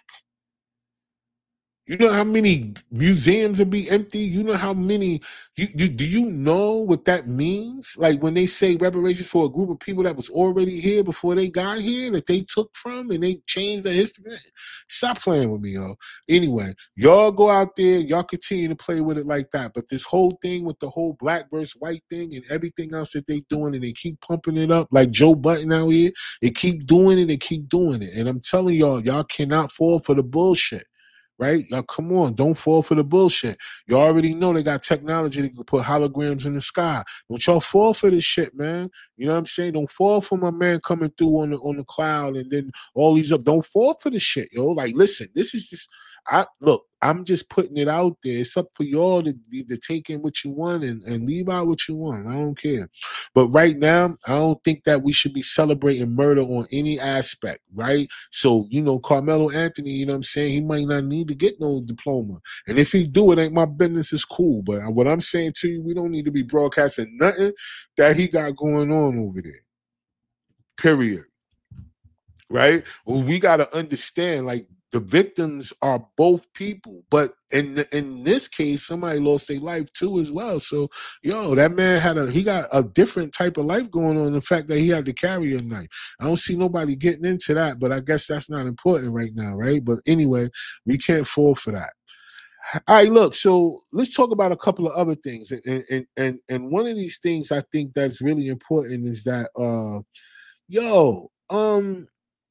B: You know how many museums will be empty? You know how many, you, you do you know what that means? Like when they say reparations for a group of people that was already here before they got here, that they took from and they changed their history. Stop playing with me, yo. Anyway, y'all go out there, y'all continue to play with it like that. But this whole thing with the whole black versus white thing and everything else that they doing, and they keep pumping it up like Joe Budden out here, they keep doing it, they keep doing it. And I'm telling y'all, y'all cannot fall for the bullshit. Right? Y'all, come on. Don't fall for the bullshit. You already know they got technology that can put holograms in the sky. Don't y'all fall for this shit, man. You know what I'm saying? Don't fall for my man coming through on the on the cloud and then all these up. Don't fall for the shit, yo. Like, listen, this is just, I look, I'm just putting it out there. It's up for y'all to, to take in what you want and, and leave out what you want. I don't care. But right now, I don't think that we should be celebrating murder on any aspect, right? So, you know, Carmelo Anthony, you know what I'm saying? He might not need to get no diploma. And if he do, it ain't my business. It's cool. But what I'm saying to you, we don't need to be broadcasting nothing that he got going on over there. Period. Right? Well, we got to understand, like, the victims are both people, but in in this case, somebody lost their life too as well. So, yo, that man had a he got a different type of life going on. The fact that he had to carry a knife, I don't see nobody getting into that, but I guess that's not important right now, right? But anyway, we can't fall for that. All right, look. So let's talk about a couple of other things, and and and and one of these things I think that's really important is that, uh, yo, um.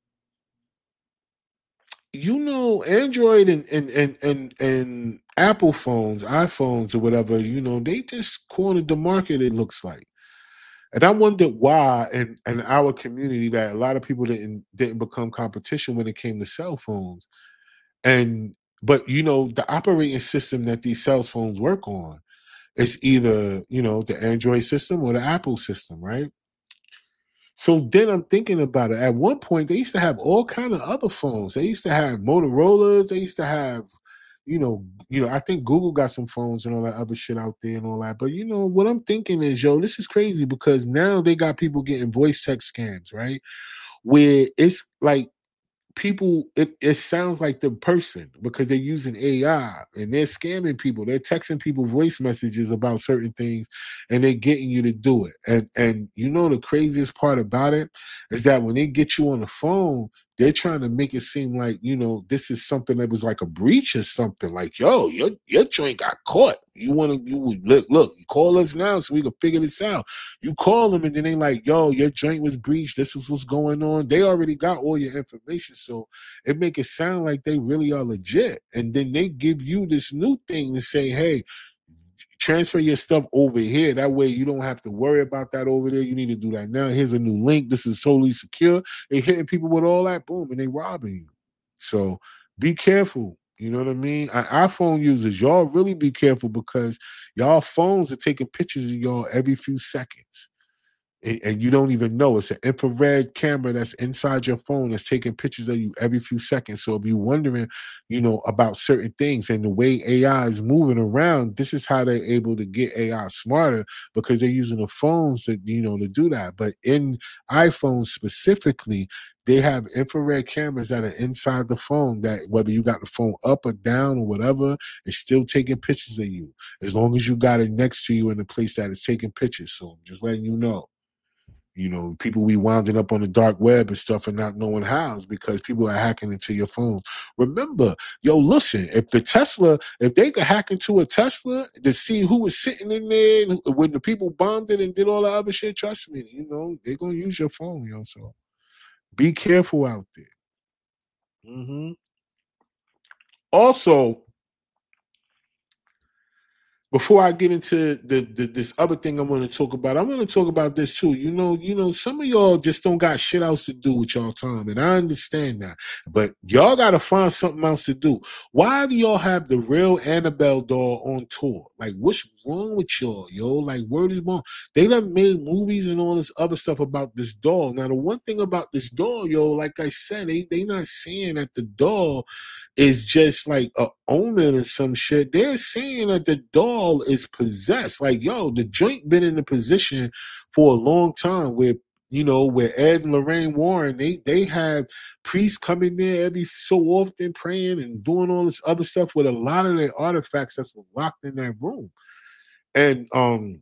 B: You know, Android and, and and and and Apple phones, iPhones or whatever, you know, they just cornered the market, it looks like. And I wondered why in, in our community that a lot of people didn't didn't become competition when it came to cell phones. And but you know, the operating system that these cell phones work on is either, you know, the Android system or the Apple system, right? So then I'm thinking about it. At one point, they used to have all kind of other phones. They used to have Motorola's. They used to have, you know, you know. I think Google got some phones and all that other shit out there and all that. But you know what I'm thinking is, yo, this is crazy because now they got people getting voice text scams, right? Where it's like people it, it sounds like the person because they're using A I and they're scamming people. They're texting people voice messages about certain things and they're getting you to do it. And and you know the craziest part about it is that when they get you on the phone, they're trying to make it seem like, you know, this is something that was like a breach or something. Like, yo, your your joint got caught. You want to, you look, look, you call us now so we can figure this out. You call them and then they like, yo, your joint was breached. This is what's going on. They already got all your information. So it make it sound like they really are legit. And then they give you this new thing to say, hey, transfer your stuff over here. That way you don't have to worry about that over there. You need to do that now. Here's a new link. This is totally secure. They hitting people with all that, boom, and they robbing you. So be careful. You know what I mean? Uh, iPhone users, y'all really be careful because y'all phones are taking pictures of y'all every few seconds. And, and you don't even know. It's an infrared camera that's inside your phone that's taking pictures of you every few seconds. So if you're wondering, you know, about certain things and the way A I is moving around, this is how they're able to get A I smarter because they're using the phones to, you know, to do that. But in iPhones specifically, they have infrared cameras that are inside the phone that whether you got the phone up or down or whatever, it's still taking pictures of you as long as you got it next to you in a place that is taking pictures. So I'm just letting you know. You know, people be winding up on the dark web and stuff and not knowing how is because people are hacking into your phone. Remember, yo, listen, if the Tesla, if they could hack into a Tesla to see who was sitting in there and when the people bombed it and did all the other shit, trust me, you know, they're going to use your phone, yo. So be careful out there. Mm-hmm. Also, before I get into the, the this other thing I want to talk about, I want to talk about this too. You know, you know, some of y'all just don't got shit else to do with y'all time, and I understand that. But y'all got to find something else to do. Why do y'all have the real Annabelle doll on tour? Like, what's wrong with y'all, yo? Like, word is born. They done made movies and all this other stuff about this doll. Now, the one thing about this doll, yo, like I said, they they not saying that the doll is just like a omen or some shit. They're saying that the doll is possessed. Like, yo, the joint been in the position for a long time where, you know, where Ed and Lorraine Warren, they they had priests coming there every so often praying and doing all this other stuff with a lot of their artifacts that's locked in that room. And um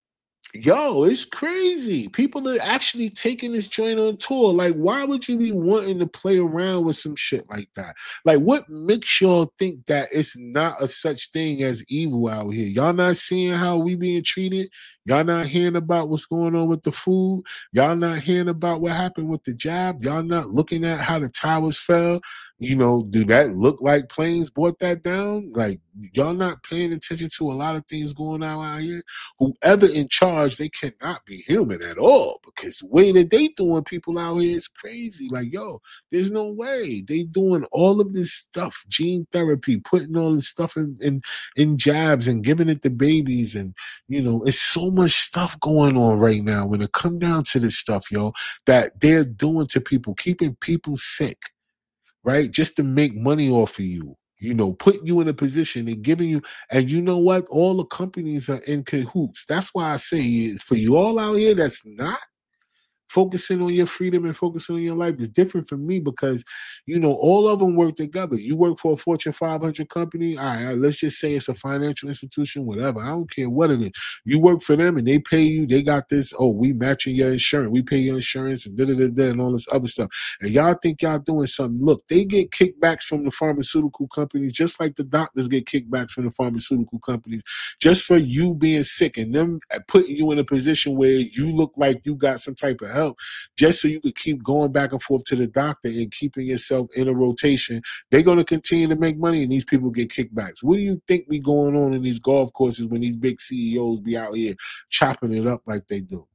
B: yo, it's crazy. People are actually taking this joint on tour. Like, why would you be wanting to play around with some shit like that? Like, what makes y'all think that it's not a such thing as evil out here? Y'all not seeing how we being treated? Y'all not hearing about what's going on with the food? Y'all not hearing about what happened with the jab? Y'all not looking at how the towers fell? You know, do that look like planes brought that down? Like, y'all not paying attention to a lot of things going on out here? Whoever in charge, they cannot be human at all because the way that they doing people out here is crazy. Like, yo, there's no way. They doing all of this stuff, gene therapy, putting all this stuff in, in, in jabs and giving it to babies. And, you know, it's so much stuff going on right now when it come down to this stuff, yo, that they're doing to people, keeping people sick, right? Just to make money off of you. You know, putting you in a position and giving you, and you know what? All the companies are in cahoots. That's why I say for you all out here that's not focusing on your freedom and focusing on your life is different from me because, you know, all of them work together. You work for a Fortune five hundred company. All right, let's just say it's a financial institution, whatever. I don't care what it is. You work for them and they pay you. They got this, oh, we matching your insurance. We pay your insurance and da-da-da-da and all this other stuff. And y'all think y'all doing something. Look, they get kickbacks from the pharmaceutical companies just like the doctors get kickbacks from the pharmaceutical companies just for you being sick and them putting you in a position where you look like you got some type of help just so you could keep going back and forth to the doctor and keeping yourself in a rotation. They're going to continue to make money and these people get kickbacks. What do you think be going on in these golf courses when these big C E Os be out here chopping it up like they do?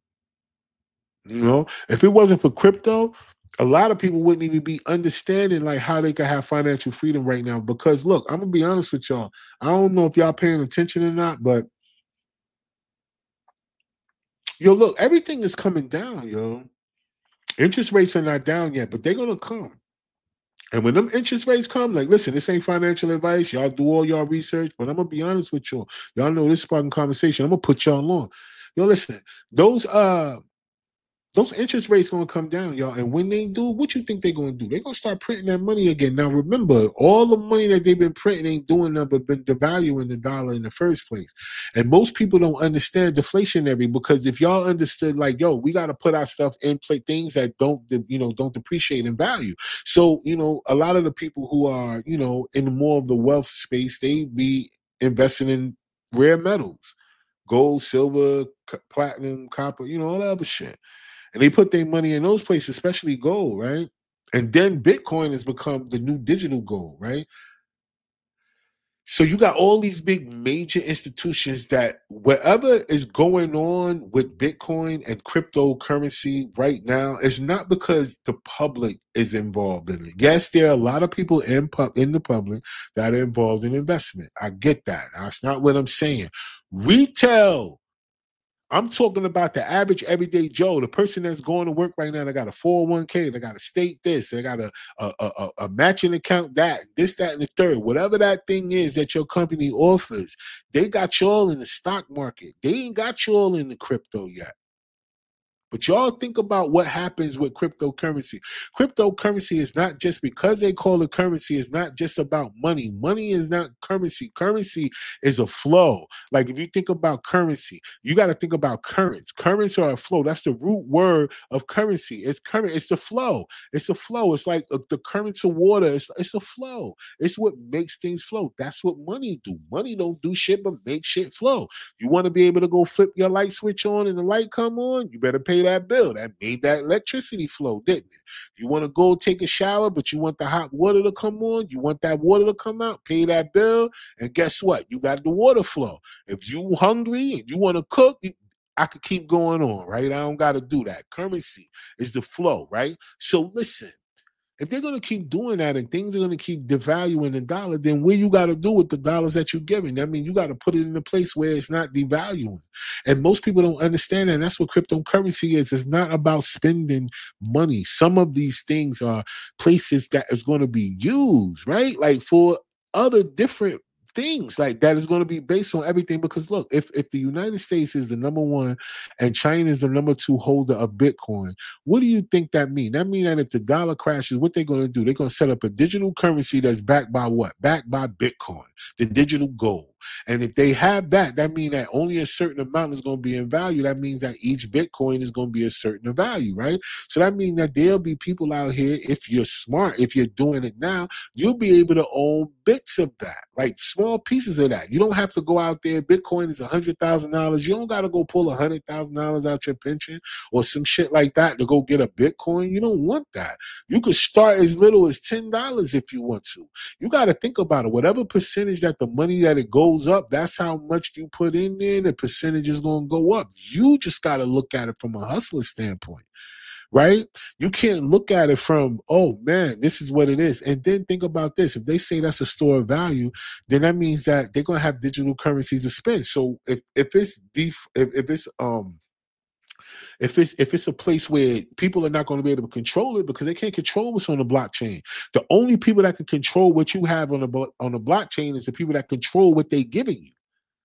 B: You know, if it wasn't for crypto, a lot of people wouldn't even be understanding like how they could have financial freedom right now. Because look, I'm gonna be honest with y'all. I don't know if y'all paying attention or not, but yo, look, everything is coming down, yo. Interest rates are not down yet, but they're gonna come. And when them interest rates come, like, listen, this ain't financial advice. Y'all do all y'all research, but I'm gonna be honest with y'all. Y'all know this sparking conversation. I'm gonna put y'all on. Yo, listen, those uh those interest rates gonna come down, y'all. And when they do, what you think they're gonna do? They're gonna start printing that money again. Now remember, all the money that they've been printing ain't doing nothing but been devaluing the dollar in the first place. And most people don't understand deflationary, because if y'all understood, like, yo, we gotta put our stuff in play, things that don't, you know, don't depreciate in value. So, you know, a lot of the people who are, you know, in more of the wealth space, they be investing in rare metals, gold, silver, platinum, copper, you know, all that other shit. And they put their money in those places, especially gold, right? And then Bitcoin has become the new digital gold, right? So you got all these big major institutions that whatever is going on with Bitcoin and cryptocurrency right now is not because the public is involved in it. Yes, there are a lot of people in, pu- in the public that are involved in investment. I get that. That's not what I'm saying. Retail. I'm talking about the average everyday Joe, the person that's going to work right now. They got a four oh one k, they got a state this, they got a, a, a, a matching account that, this, that, and the third. Whatever that thing is that your company offers, they got you all in the stock market. They ain't got you all in the crypto yet. But y'all think about what happens with cryptocurrency. Cryptocurrency is not just, because they call it currency, is not just about money. Money is not currency. Currency is a flow. Like if you think about currency, you got to think about currents. Currents are a flow. That's the root word of currency. It's current. It's the flow. It's a flow. It's like a, the currents of water. It's, it's a flow. It's what makes things flow. That's what money do. Money don't do shit but make shit flow. You want to be able to go flip your light switch on and the light come on, you better pay that bill. That made that electricity flow, didn't it? You want to go take a shower, but you want the hot water to come on, you want that water to come out, pay that bill, and guess what? You got the water flow. If you hungry and you want to cook, you, I could keep going on, right? I don't got to do that. Currency is the flow, right? So listen, if they're going to keep doing that and things are going to keep devaluing the dollar, then what you got to do with the dollars that you're giving? I mean, you got to put it in a place where it's not devaluing. And most people don't understand that. And that's what cryptocurrency is. It's not about spending money. Some of these things are places that is going to be used, right? Like for other different things like that is going to be based on everything. Because look, if, if the United States is the number one and China is the number two holder of Bitcoin, what do you think that means? That means that if the dollar crashes, what they're going to do? They're going to set up a digital currency that's backed by what? Backed by Bitcoin, the digital gold. And if they have that, that means that only a certain amount is going to be in value. That means that each Bitcoin is going to be a certain value, right? So that means that there'll be people out here, if you're smart, if you're doing it now, you'll be able to own bits of that, like small pieces of that. You don't have to go out there. Bitcoin is one hundred thousand dollars. You don't got to go pull one hundred thousand dollars out your pension or some shit like that to go get a Bitcoin. You don't want that. You could start as little as ten dollars if you want to. You got to think about it. Whatever percentage that the money that it goes up, that's how much you put in there. The percentage is going to go up. You just got to look at it from a hustler standpoint, right? You can't look at it from, oh man, this is what it is. And then think about this. If they say that's a store of value, then that means that they're going to have digital currencies to spend. So if, if it's def- if, if it's, um, If it's if it's a place where people are not going to be able to control it because they can't control what's on the blockchain. The only people that can control what you have on the on the blockchain is the people that control what they're giving you.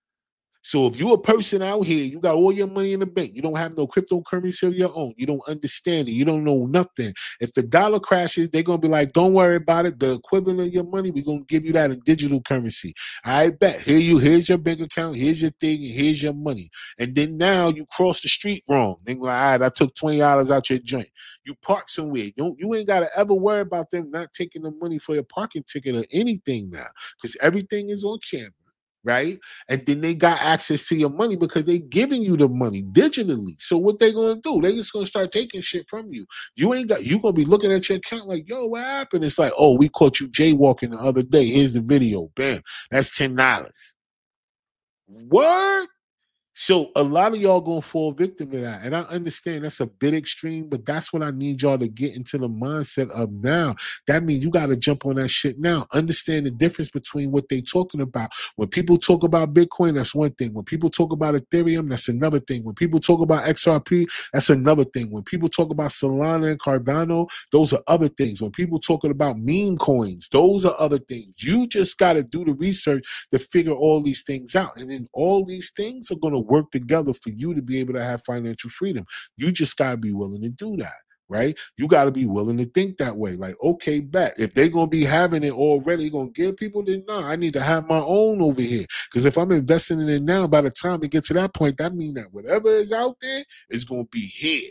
B: So if you're a person out here, you got all your money in the bank, you don't have no cryptocurrency of your own, you don't understand it, you don't know nothing. If the dollar crashes, they're going to be like, don't worry about it. The equivalent of your money, we're going to give you that in digital currency. I bet. Here you, here's your bank account, here's your thing, and here's your money. And then now you cross the street wrong. They're like, all right, I took twenty dollars out your joint. You park somewhere. You, don't, you ain't got to ever worry about them not taking the money for your parking ticket or anything now because everything is on camera. Right? And then they got access to your money because they giving you the money digitally. So what they gonna do? They just gonna start taking shit from you. You ain't got, you gonna be looking at your account like, yo, what happened? It's like, oh, we caught you jaywalking the other day. Here's the video. Bam. That's ten dollars. What? So a lot of y'all gonna fall victim to that. And I understand that's a bit extreme, but that's what I need y'all to get into the mindset of now. That means you gotta jump on that shit now. Understand the difference between what they talking about. When people talk about Bitcoin, that's one thing. When people talk about Ethereum, that's another thing. When people talk about X R P, that's another thing. When people talk about Solana and Cardano, those are other things. When people talking about meme coins, those are other things. You just gotta do the research to figure all these things out. And then all these things are gonna work together for you to be able to have financial freedom. You just got to be willing to do that, right? You got to be willing to think that way. Like, okay, bet. If they're going to be having it already, going to give people, then no, I need to have my own over here. Because if I'm investing in it now, by the time we get to that point, that means that whatever is out there is going to be here.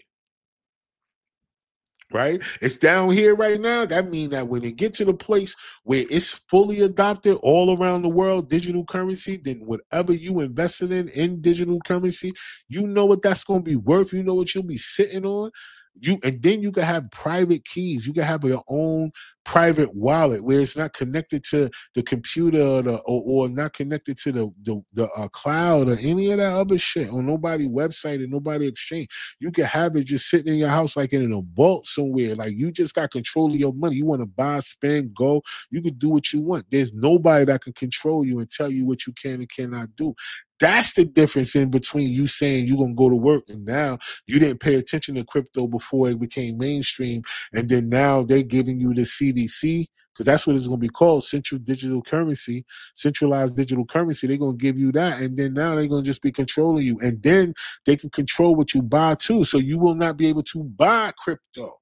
B: Right? It's down here right now. That means that when it gets to the place where it's fully adopted all around the world, digital currency, then whatever you invested in in digital currency, you know what that's going to be worth. You know what you'll be sitting on. You and then you can have private keys. You can have your own private wallet where it's not connected to the computer or, the, or, or not connected to the the, the uh, cloud or any of that other shit on nobody website and nobody exchange. You can have it just sitting in your house like in a vault somewhere. Like you just got control of your money. You want to buy, spend, go. You can do what you want. There's nobody that can control you and tell you what you can and cannot do. That's the difference in between you saying you're going to go to work and now you didn't pay attention to crypto before it became mainstream. And then now they're giving you the C D C, because that's what it's going to be called, central digital currency, centralized digital currency. They're going to give you that. And then now they're going to just be controlling you. And then they can control what you buy too. So you will not be able to buy crypto.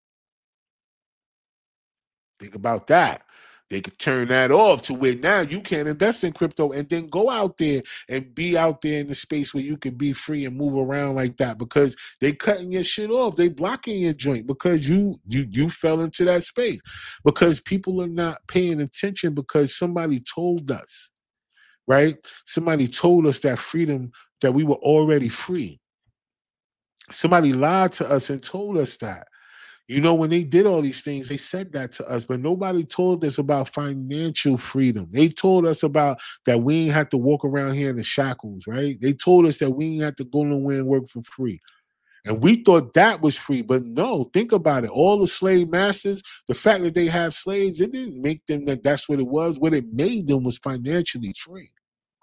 B: Think about that. They could turn that off to where now you can't invest in crypto and then go out there and be out there in the space where you can be free and move around like that, because they cutting your shit off. They blocking your joint because you you you fell into that space, because people are not paying attention because somebody told us, right? Somebody told us that freedom, that we were already free. Somebody lied to us and told us that. You know, when they did all these things, they said that to us, but nobody told us about financial freedom. They told us about that we ain't have to walk around here in the shackles, right? They told us that we ain't have to go nowhere and work for free. And we thought that was free, but no, think about it. All the slave masters, the fact that they have slaves, it didn't make them that that's what it was. What it made them was financially free.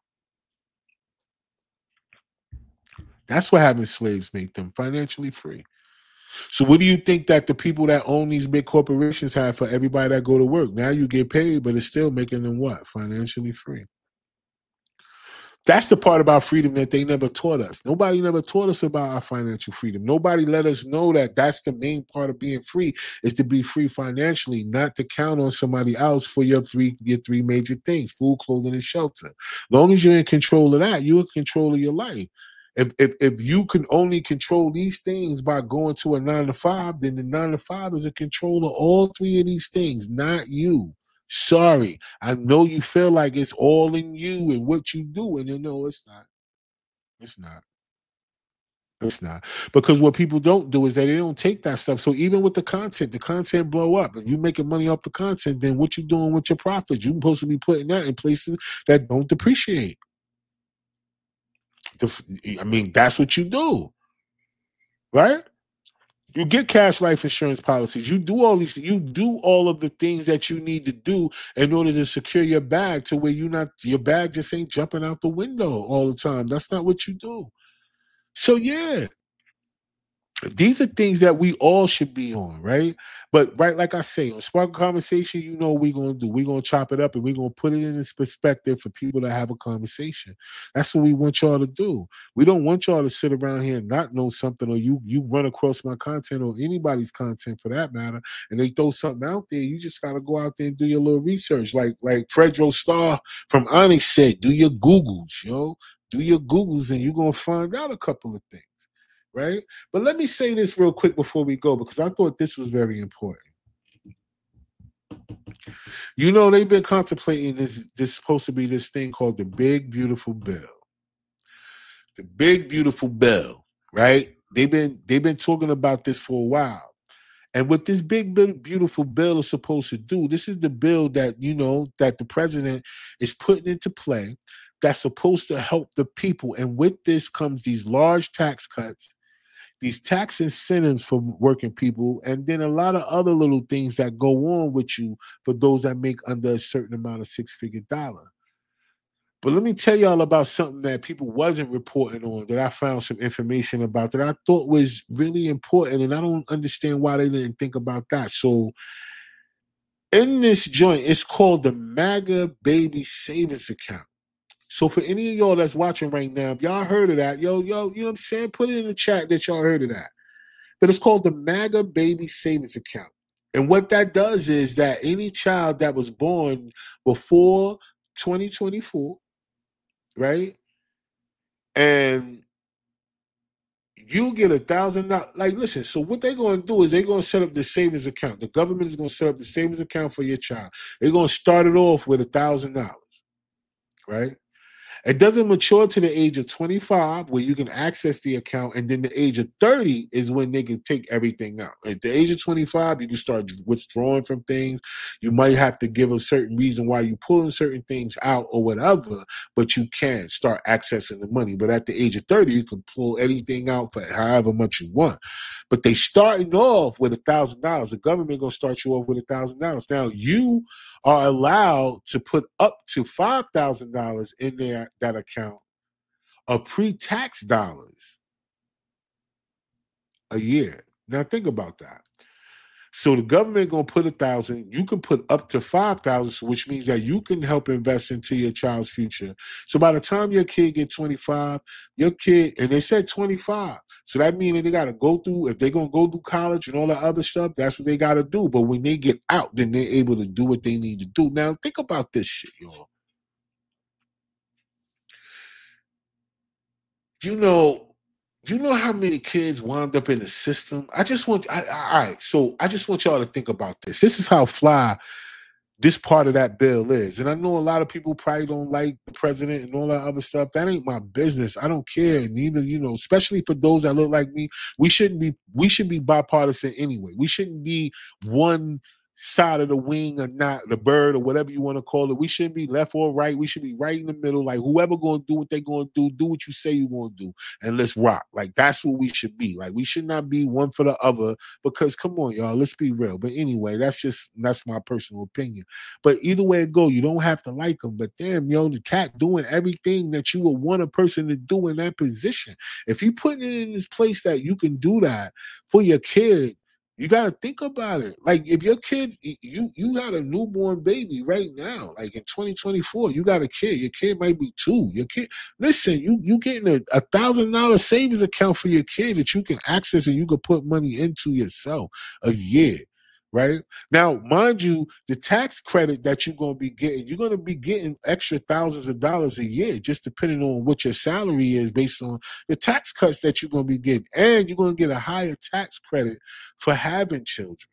B: That's what having slaves made them, financially free. So what do you think that the people that own these big corporations have for everybody that go to work? Now you get paid, but it's still making them what? Financially free. That's the part about freedom that they never taught us. Nobody never taught us about our financial freedom. Nobody let us know that that's the main part of being free, is to be free financially, not to count on somebody else for your three your three major things: food, clothing, and shelter. As long as you're in control of that, you're in control of your life. If, if if you can only control these things by going to a nine to five, then the nine to five is in control of all three of these things, not you. Sorry, I know you feel like it's all in you and what you do, and you know it's not. It's not. It's not. Because what people don't do is that they don't take that stuff. So even with the content, the content blow up. If you're making money off the content, then what you doing with your profits? You're supposed to be putting that in places that don't depreciate. I mean, that's what you do, right? You get cash life insurance policies. You do all these. You do all of the things that you need to do in order to secure your bag to where you not your bag just ain't jumping out the window all the time. That's not what you do. So yeah. These are things that we all should be on, right? But right, like I say, on Spark Conversation, you know what we're going to do. We're going to chop it up and we're going to put it in its perspective for people to have a conversation. That's what we want y'all to do. We don't want y'all to sit around here and not know something, or you you run across my content or anybody's content for that matter, and they throw something out there. You just got to go out there and do your little research. Like, like Fredro Starr from Onyx said, do your Googles, yo. Do your Googles and you're going to find out a couple of things. Right? But let me say this real quick before we go, because I thought this was very important. You know, they've been contemplating this, this is supposed to be this thing called the Big Beautiful Bill. The Big Beautiful Bill, right? They've been they've been talking about this for a while. And what this Big Beautiful Bill is supposed to do, this is the bill that, you know, that the president is putting into play that's supposed to help the people. And with this comes these large tax cuts, these tax incentives for working people, and then a lot of other little things that go on with you for those that make under a certain amount of six-figure dollar. But let me tell y'all about something that people wasn't reporting on that I found some information about that I thought was really important, and I don't understand why they didn't think about that. So in this joint, it's called the MAGA Baby Savings Account. So for any of y'all that's watching right now, if y'all heard of that, yo, yo, you know what I'm saying? Put it in the chat that y'all heard of that. But it's called the MAGA Baby Savings Account. And what that does is that any child that was born before twenty twenty-four, right? And you get a thousand dollars. Like, listen, so what they're going to do is they're going to set up the savings account. The government is going to set up the savings account for your child. They're going to start it off with a thousand dollars, right? It doesn't mature to the age of twenty-five where you can access the account, and then the age of thirty is when they can take everything out. At the age of twenty-five, you can start withdrawing from things. You might have to give a certain reason why you're pulling certain things out or whatever, but you can start accessing the money. But at the age of thirty, you can pull anything out for however much you want. But they starting off with a thousand dollars. The government gonna start you off with a thousand dollars. Now you are allowed to put up to five thousand dollars in there, that account, of pre-tax dollars a year. Now think about that. So the government gonna put a thousand. You can put up to five thousand, which means that you can help invest into your child's future. So by the time your kid get twenty-five, your kid, and they said twenty-five, so that means that they gotta go through. If they're gonna go through college and all that other stuff, that's what they gotta do. But when they get out, then they're able to do what they need to do. Now think about this shit, y'all. You know. You know how many kids wound up in the system? I just want, I, I, all right, so I just want y'all to think about this. This is how fly this part of that bill is. And I know a lot of people probably don't like the president and all that other stuff. That ain't my business. I don't care. Neither, you know, especially for those that look like me, we shouldn't be, we should be bipartisan anyway. We shouldn't be one side of the wing or not, the bird or whatever you want to call it. We shouldn't be left or right. We should be right in the middle. Like whoever going to do what they're going to do, do what you say you're going to do, and let's rock. Like that's what we should be. Like we should not be one for the other, because come on, y'all, let's be real. But anyway, that's just, that's my personal opinion. But either way it go, you don't have to like them. But damn, yo, the cat doing everything that you would want a person to do in that position. If you put it in this place that you can do that for your kid, you got to think about it. Like if your kid, you you got a newborn baby right now, like in twenty twenty-four, you got a kid. Your kid might be two. Your kid, listen, you you getting a, a thousand dollar savings account for your kid that you can access and you can put money into yourself a year. Right now, mind you, the tax credit that you're going to be getting, you're going to be getting extra thousands of dollars a year, just depending on what your salary is based on the tax cuts that you're going to be getting. And you're going to get a higher tax credit for having children.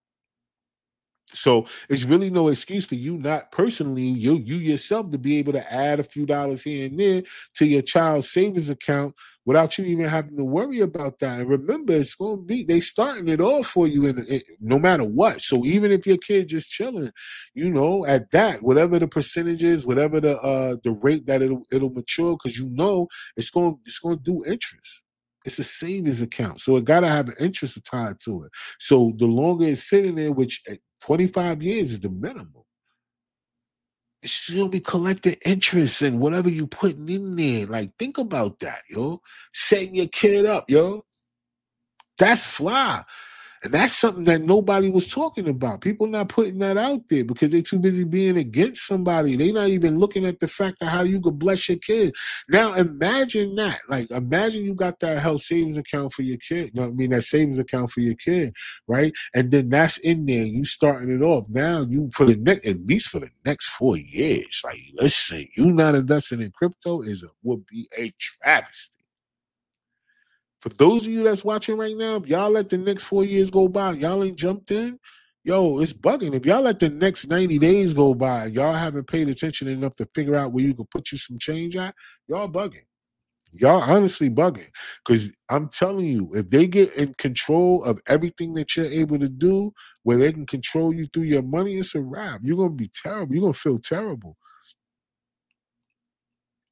B: So it's really no excuse for you not personally, you you yourself, to be able to add a few dollars here and there to your child's savings account without you even having to worry about that. And remember, it's going to be, they starting it off for you in, in no matter what. So even if your kid just chilling, you know, at that, whatever the percentage is, whatever the uh, the rate that it'll it'll mature, because you know it's going it's going to do interest. It's a savings account, so it got to have an interest tied to it. So the longer it's sitting there, which at twenty-five years is the minimum, it's going to be collecting interest and whatever you putting in there. Like, think about that, yo. Setting your kid up, yo. That's fly. And that's something that nobody was talking about. People not putting that out there because they're too busy being against somebody. They're not even looking at the fact of how you could bless your kid. Now, imagine that. Like, imagine you got that health savings account for your kid. You know what I mean? That savings account for your kid, right? And then that's in there. You starting it off. Now, you, for the next, at least for the next four years, like, listen, you not investing in crypto is a, would be a travesty. For those of you that's watching right now, if y'all let the next four years go by, y'all ain't jumped in, yo, it's bugging. If y'all let the next ninety days go by, y'all haven't paid attention enough to figure out where you can put you some change at, y'all bugging. Y'all honestly bugging. Because I'm telling you, if they get in control of everything that you're able to do, where they can control you through your money, it's a wrap. You're going to be terrible. You're going to feel terrible.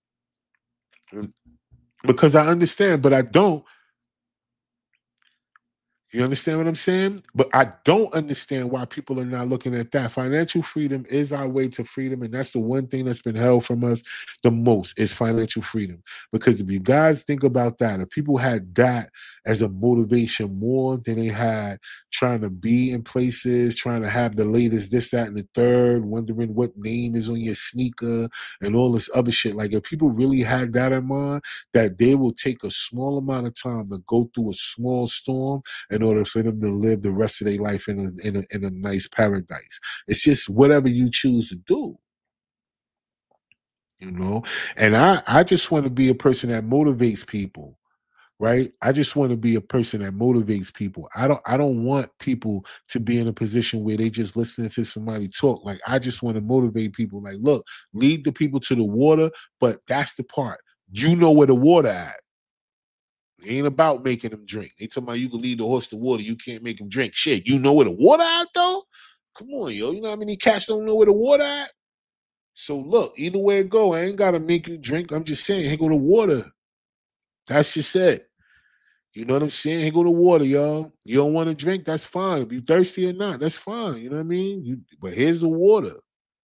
B: Because I understand, but I don't. You understand what I'm saying? But I don't understand why people are not looking at that. Financial freedom is our way to freedom, and that's the one thing that's been held from us the most is financial freedom. Because if you guys think about that, if people had that as a motivation more than they had trying to be in places, trying to have the latest this, that, and the third, wondering what name is on your sneaker and all this other shit. Like if people really had that in mind, that they will take a small amount of time to go through a small storm in order for them to live the rest of their life in a, in a, in a nice paradise. It's just whatever you choose to do. You know, and I, I just want to be a person that motivates people, right? I just want to be a person that motivates people. I don't I don't want people to be in a position where they just listening to somebody talk. Like I just want to motivate people. Like, look, lead the people to the water, but that's the part. You know where the water at. It ain't about making them drink. They talking about you can lead the horse to water. You can't make them drink. Shit, you know where the water at though? Come on, yo. You know how many cats don't know where the water at? So look, either way it go, I ain't gotta make you drink. I'm just saying, here go the water. That's just it. You know what I'm saying? Here go the water, y'all. You don't want to drink, that's fine. If you're thirsty or not, that's fine. You know what I mean? You, but here's the water.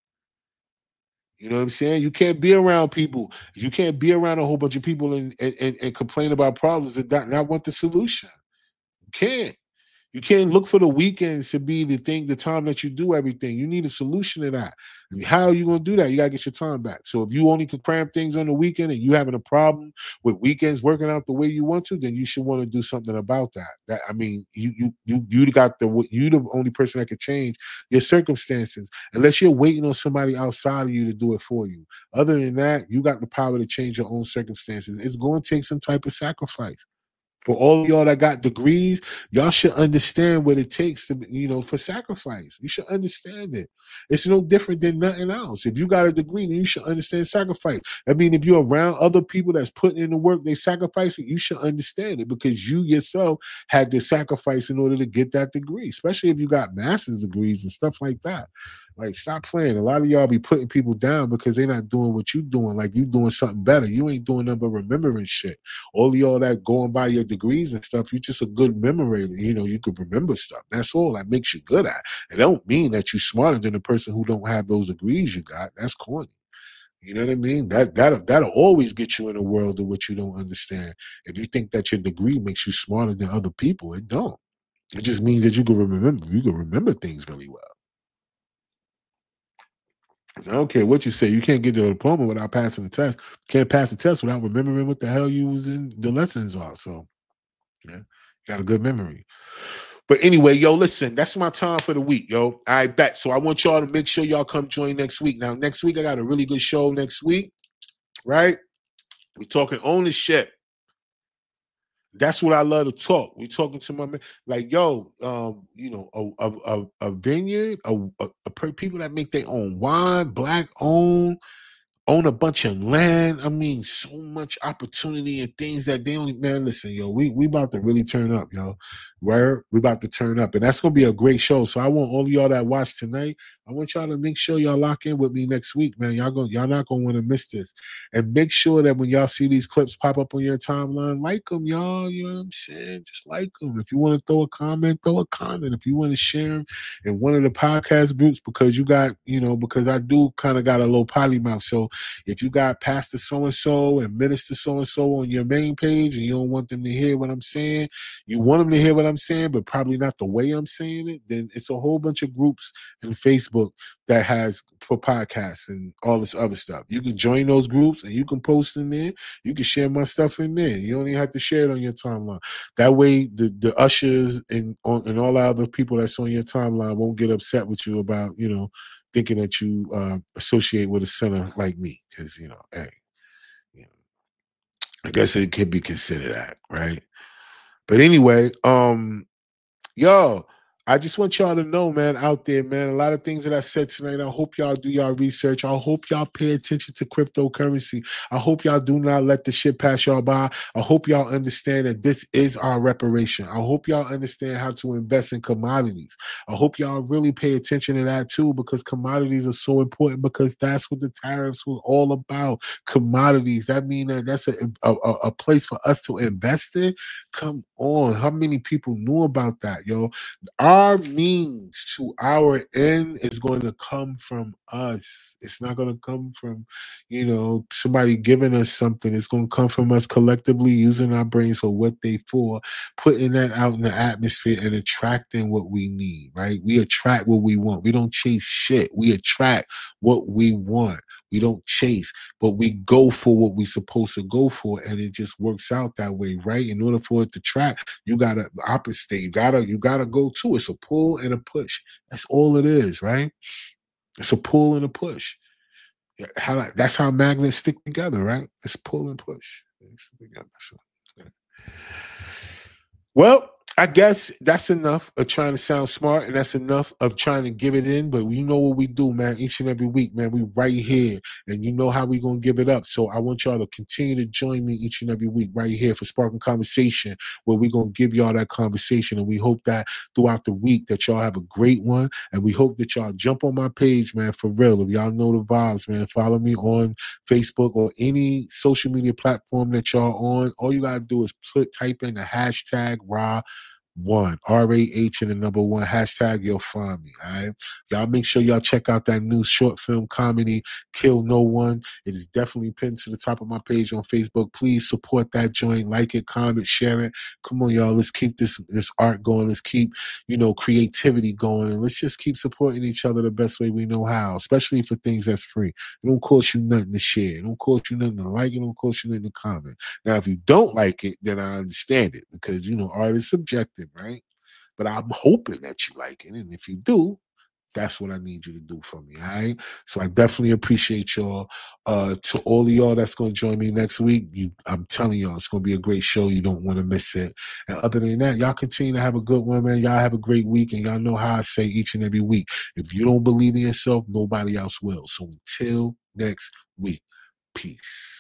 B: You know what I'm saying? You can't be around people. You can't be around a whole bunch of people and and, and, and complain about problems and not, not want the solution. You can't. You can't look for the weekends to be the thing, the time that you do everything. You need a solution to that. And how are you going to do that? You got to get your time back. So if you only can cram things on the weekend and you having a problem with weekends working out the way you want to, then you should want to do something about that. That I mean, you you you you got the you the only person that could change your circumstances, unless you're waiting on somebody outside of you to do it for you. Other than that, you got the power to change your own circumstances. It's going to take some type of sacrifice. For all of y'all that got degrees, y'all should understand what it takes to, you know, for sacrifice. You should understand it. It's no different than nothing else. If you got a degree, then you should understand sacrifice. I mean, if you're around other people that's putting in the work, they sacrifice it, you should understand it because you yourself had to sacrifice in order to get that degree, especially if you got master's degrees and stuff like that. Like, stop playing. A lot of y'all be putting people down because they're not doing what you doing. Like, you doing something better. You ain't doing nothing but remembering shit. All of y'all that going by your degrees and stuff, you're just a good memorator. You know, you could remember stuff. That's all that makes you good at. It don't mean that you're smarter than the person who don't have those degrees you got. That's corny. You know what I mean? That that'll, that'll always get you in a world of what you don't understand. If you think that your degree makes you smarter than other people, it don't. It just means that you can remember. You can remember things really well. I don't care what you say. You can't get the diploma without passing the test. You can't pass the test without remembering what the hell you was in the lessons are. So, yeah, you got a good memory. But anyway, yo, listen, that's my time for the week, yo. I bet. So I want y'all to make sure y'all come join next week. Now, next week, I got a really good show next week, right? We're talking ownership. That's what I love to talk. We talking to my man, like, yo, um, you know, a a, a vineyard, a, a, a people that make their own wine, black owned, own a bunch of land. I mean, so much opportunity and things that they don't. Man, listen, yo, we we about to really turn up, yo. Where we about to turn up, and that's gonna be a great show. So I want all of y'all that watch tonight, I want y'all to make sure y'all lock in with me next week, man. Y'all go, y'all not gonna want to miss this. And make sure that when y'all see these clips pop up on your timeline, like them, y'all. You know what I'm saying? Just like them. If you want to throw a comment, throw a comment. If you want to share them in one of the podcast groups, because you got, you know, because I do kind of got a little potty mouth. So if you got Pastor so and so and Minister so and so on your main page, and you don't want them to hear what I'm saying, you want them to hear what I'm saying, but probably not the way I'm saying it, then it's a whole bunch of groups in Facebook that has for podcasts and all this other stuff. You can join those groups and you can post in there. You can share my stuff in there. You don't even have to share it on your timeline. That way the, the ushers and, on, and all the other people that's on your timeline won't get upset with you about, you know, thinking that you uh, associate with a sinner like me. Because, you know, hey, you know, I guess it could be considered that, right? But anyway, um, yo, I just want y'all to know, man, out there, man, a lot of things that I said tonight, I hope y'all do y'all research. I hope y'all pay attention to cryptocurrency. I hope y'all do not let the shit pass y'all by. I hope y'all understand that this is our reparation. I hope y'all understand how to invest in commodities. I hope y'all really pay attention to that too, because commodities are so important, because that's what the tariffs were all about. Commodities. That means that that's a, a, a place for us to invest in. Come on. How many people knew about that, yo? Our means to our end is going to come from us. It's not going to come from, you know, somebody giving us something. It's going to come from us collectively using our brains for what they for, putting that out in the atmosphere and attracting what we need, right? We attract what we want. We don't chase shit. We attract what we want. We don't chase, but we go for what we're supposed to go for, and it just works out that way, right? In order for it to track, you gotta the opposite. You gotta you gotta go to. It's a pull and a push. That's all it is, right? It's a pull and a push. How that's how magnets stick together, right? It's pull and push. Well, I guess that's enough of trying to sound smart, and that's enough of trying to give it in. But you know what we do, man, each and every week, man. We right here, and you know how we going to give it up. So I want y'all to continue to join me each and every week right here for Sparking Conversation, where we're going to give y'all that conversation. And we hope that throughout the week that y'all have a great one. And we hope that y'all jump on my page, man, for real. If y'all know the vibes, man, follow me on Facebook or any social media platform that y'all on. All you got to do is put, type in the hashtag raw one, R A H and the number one, hashtag, you'll find me, all right? Y'all make sure y'all check out that new short film comedy, Kill No One. It is definitely pinned to the top of my page on Facebook. Please support that joint, like it, comment, share it. Come on, y'all, let's keep this, this art going. Let's keep, you know, creativity going, and let's just keep supporting each other the best way we know how, especially for things that's free. It don't cost you nothing to share. It don't cost you nothing to like. It don't cost you nothing to comment. Now, if you don't like it, then I understand it, because, you know, art is subjective, right? But I'm hoping that you like it. And if you do, that's what I need you to do for me, all right? So I definitely appreciate y'all. Uh, to all of y'all that's going to join me next week, you, I'm telling y'all, it's going to be a great show. You don't want to miss it. And other than that, y'all continue to have a good one, man. Y'all have a great week, and y'all know how I say each and every week, if you don't believe in yourself, nobody else will. So until next week, peace.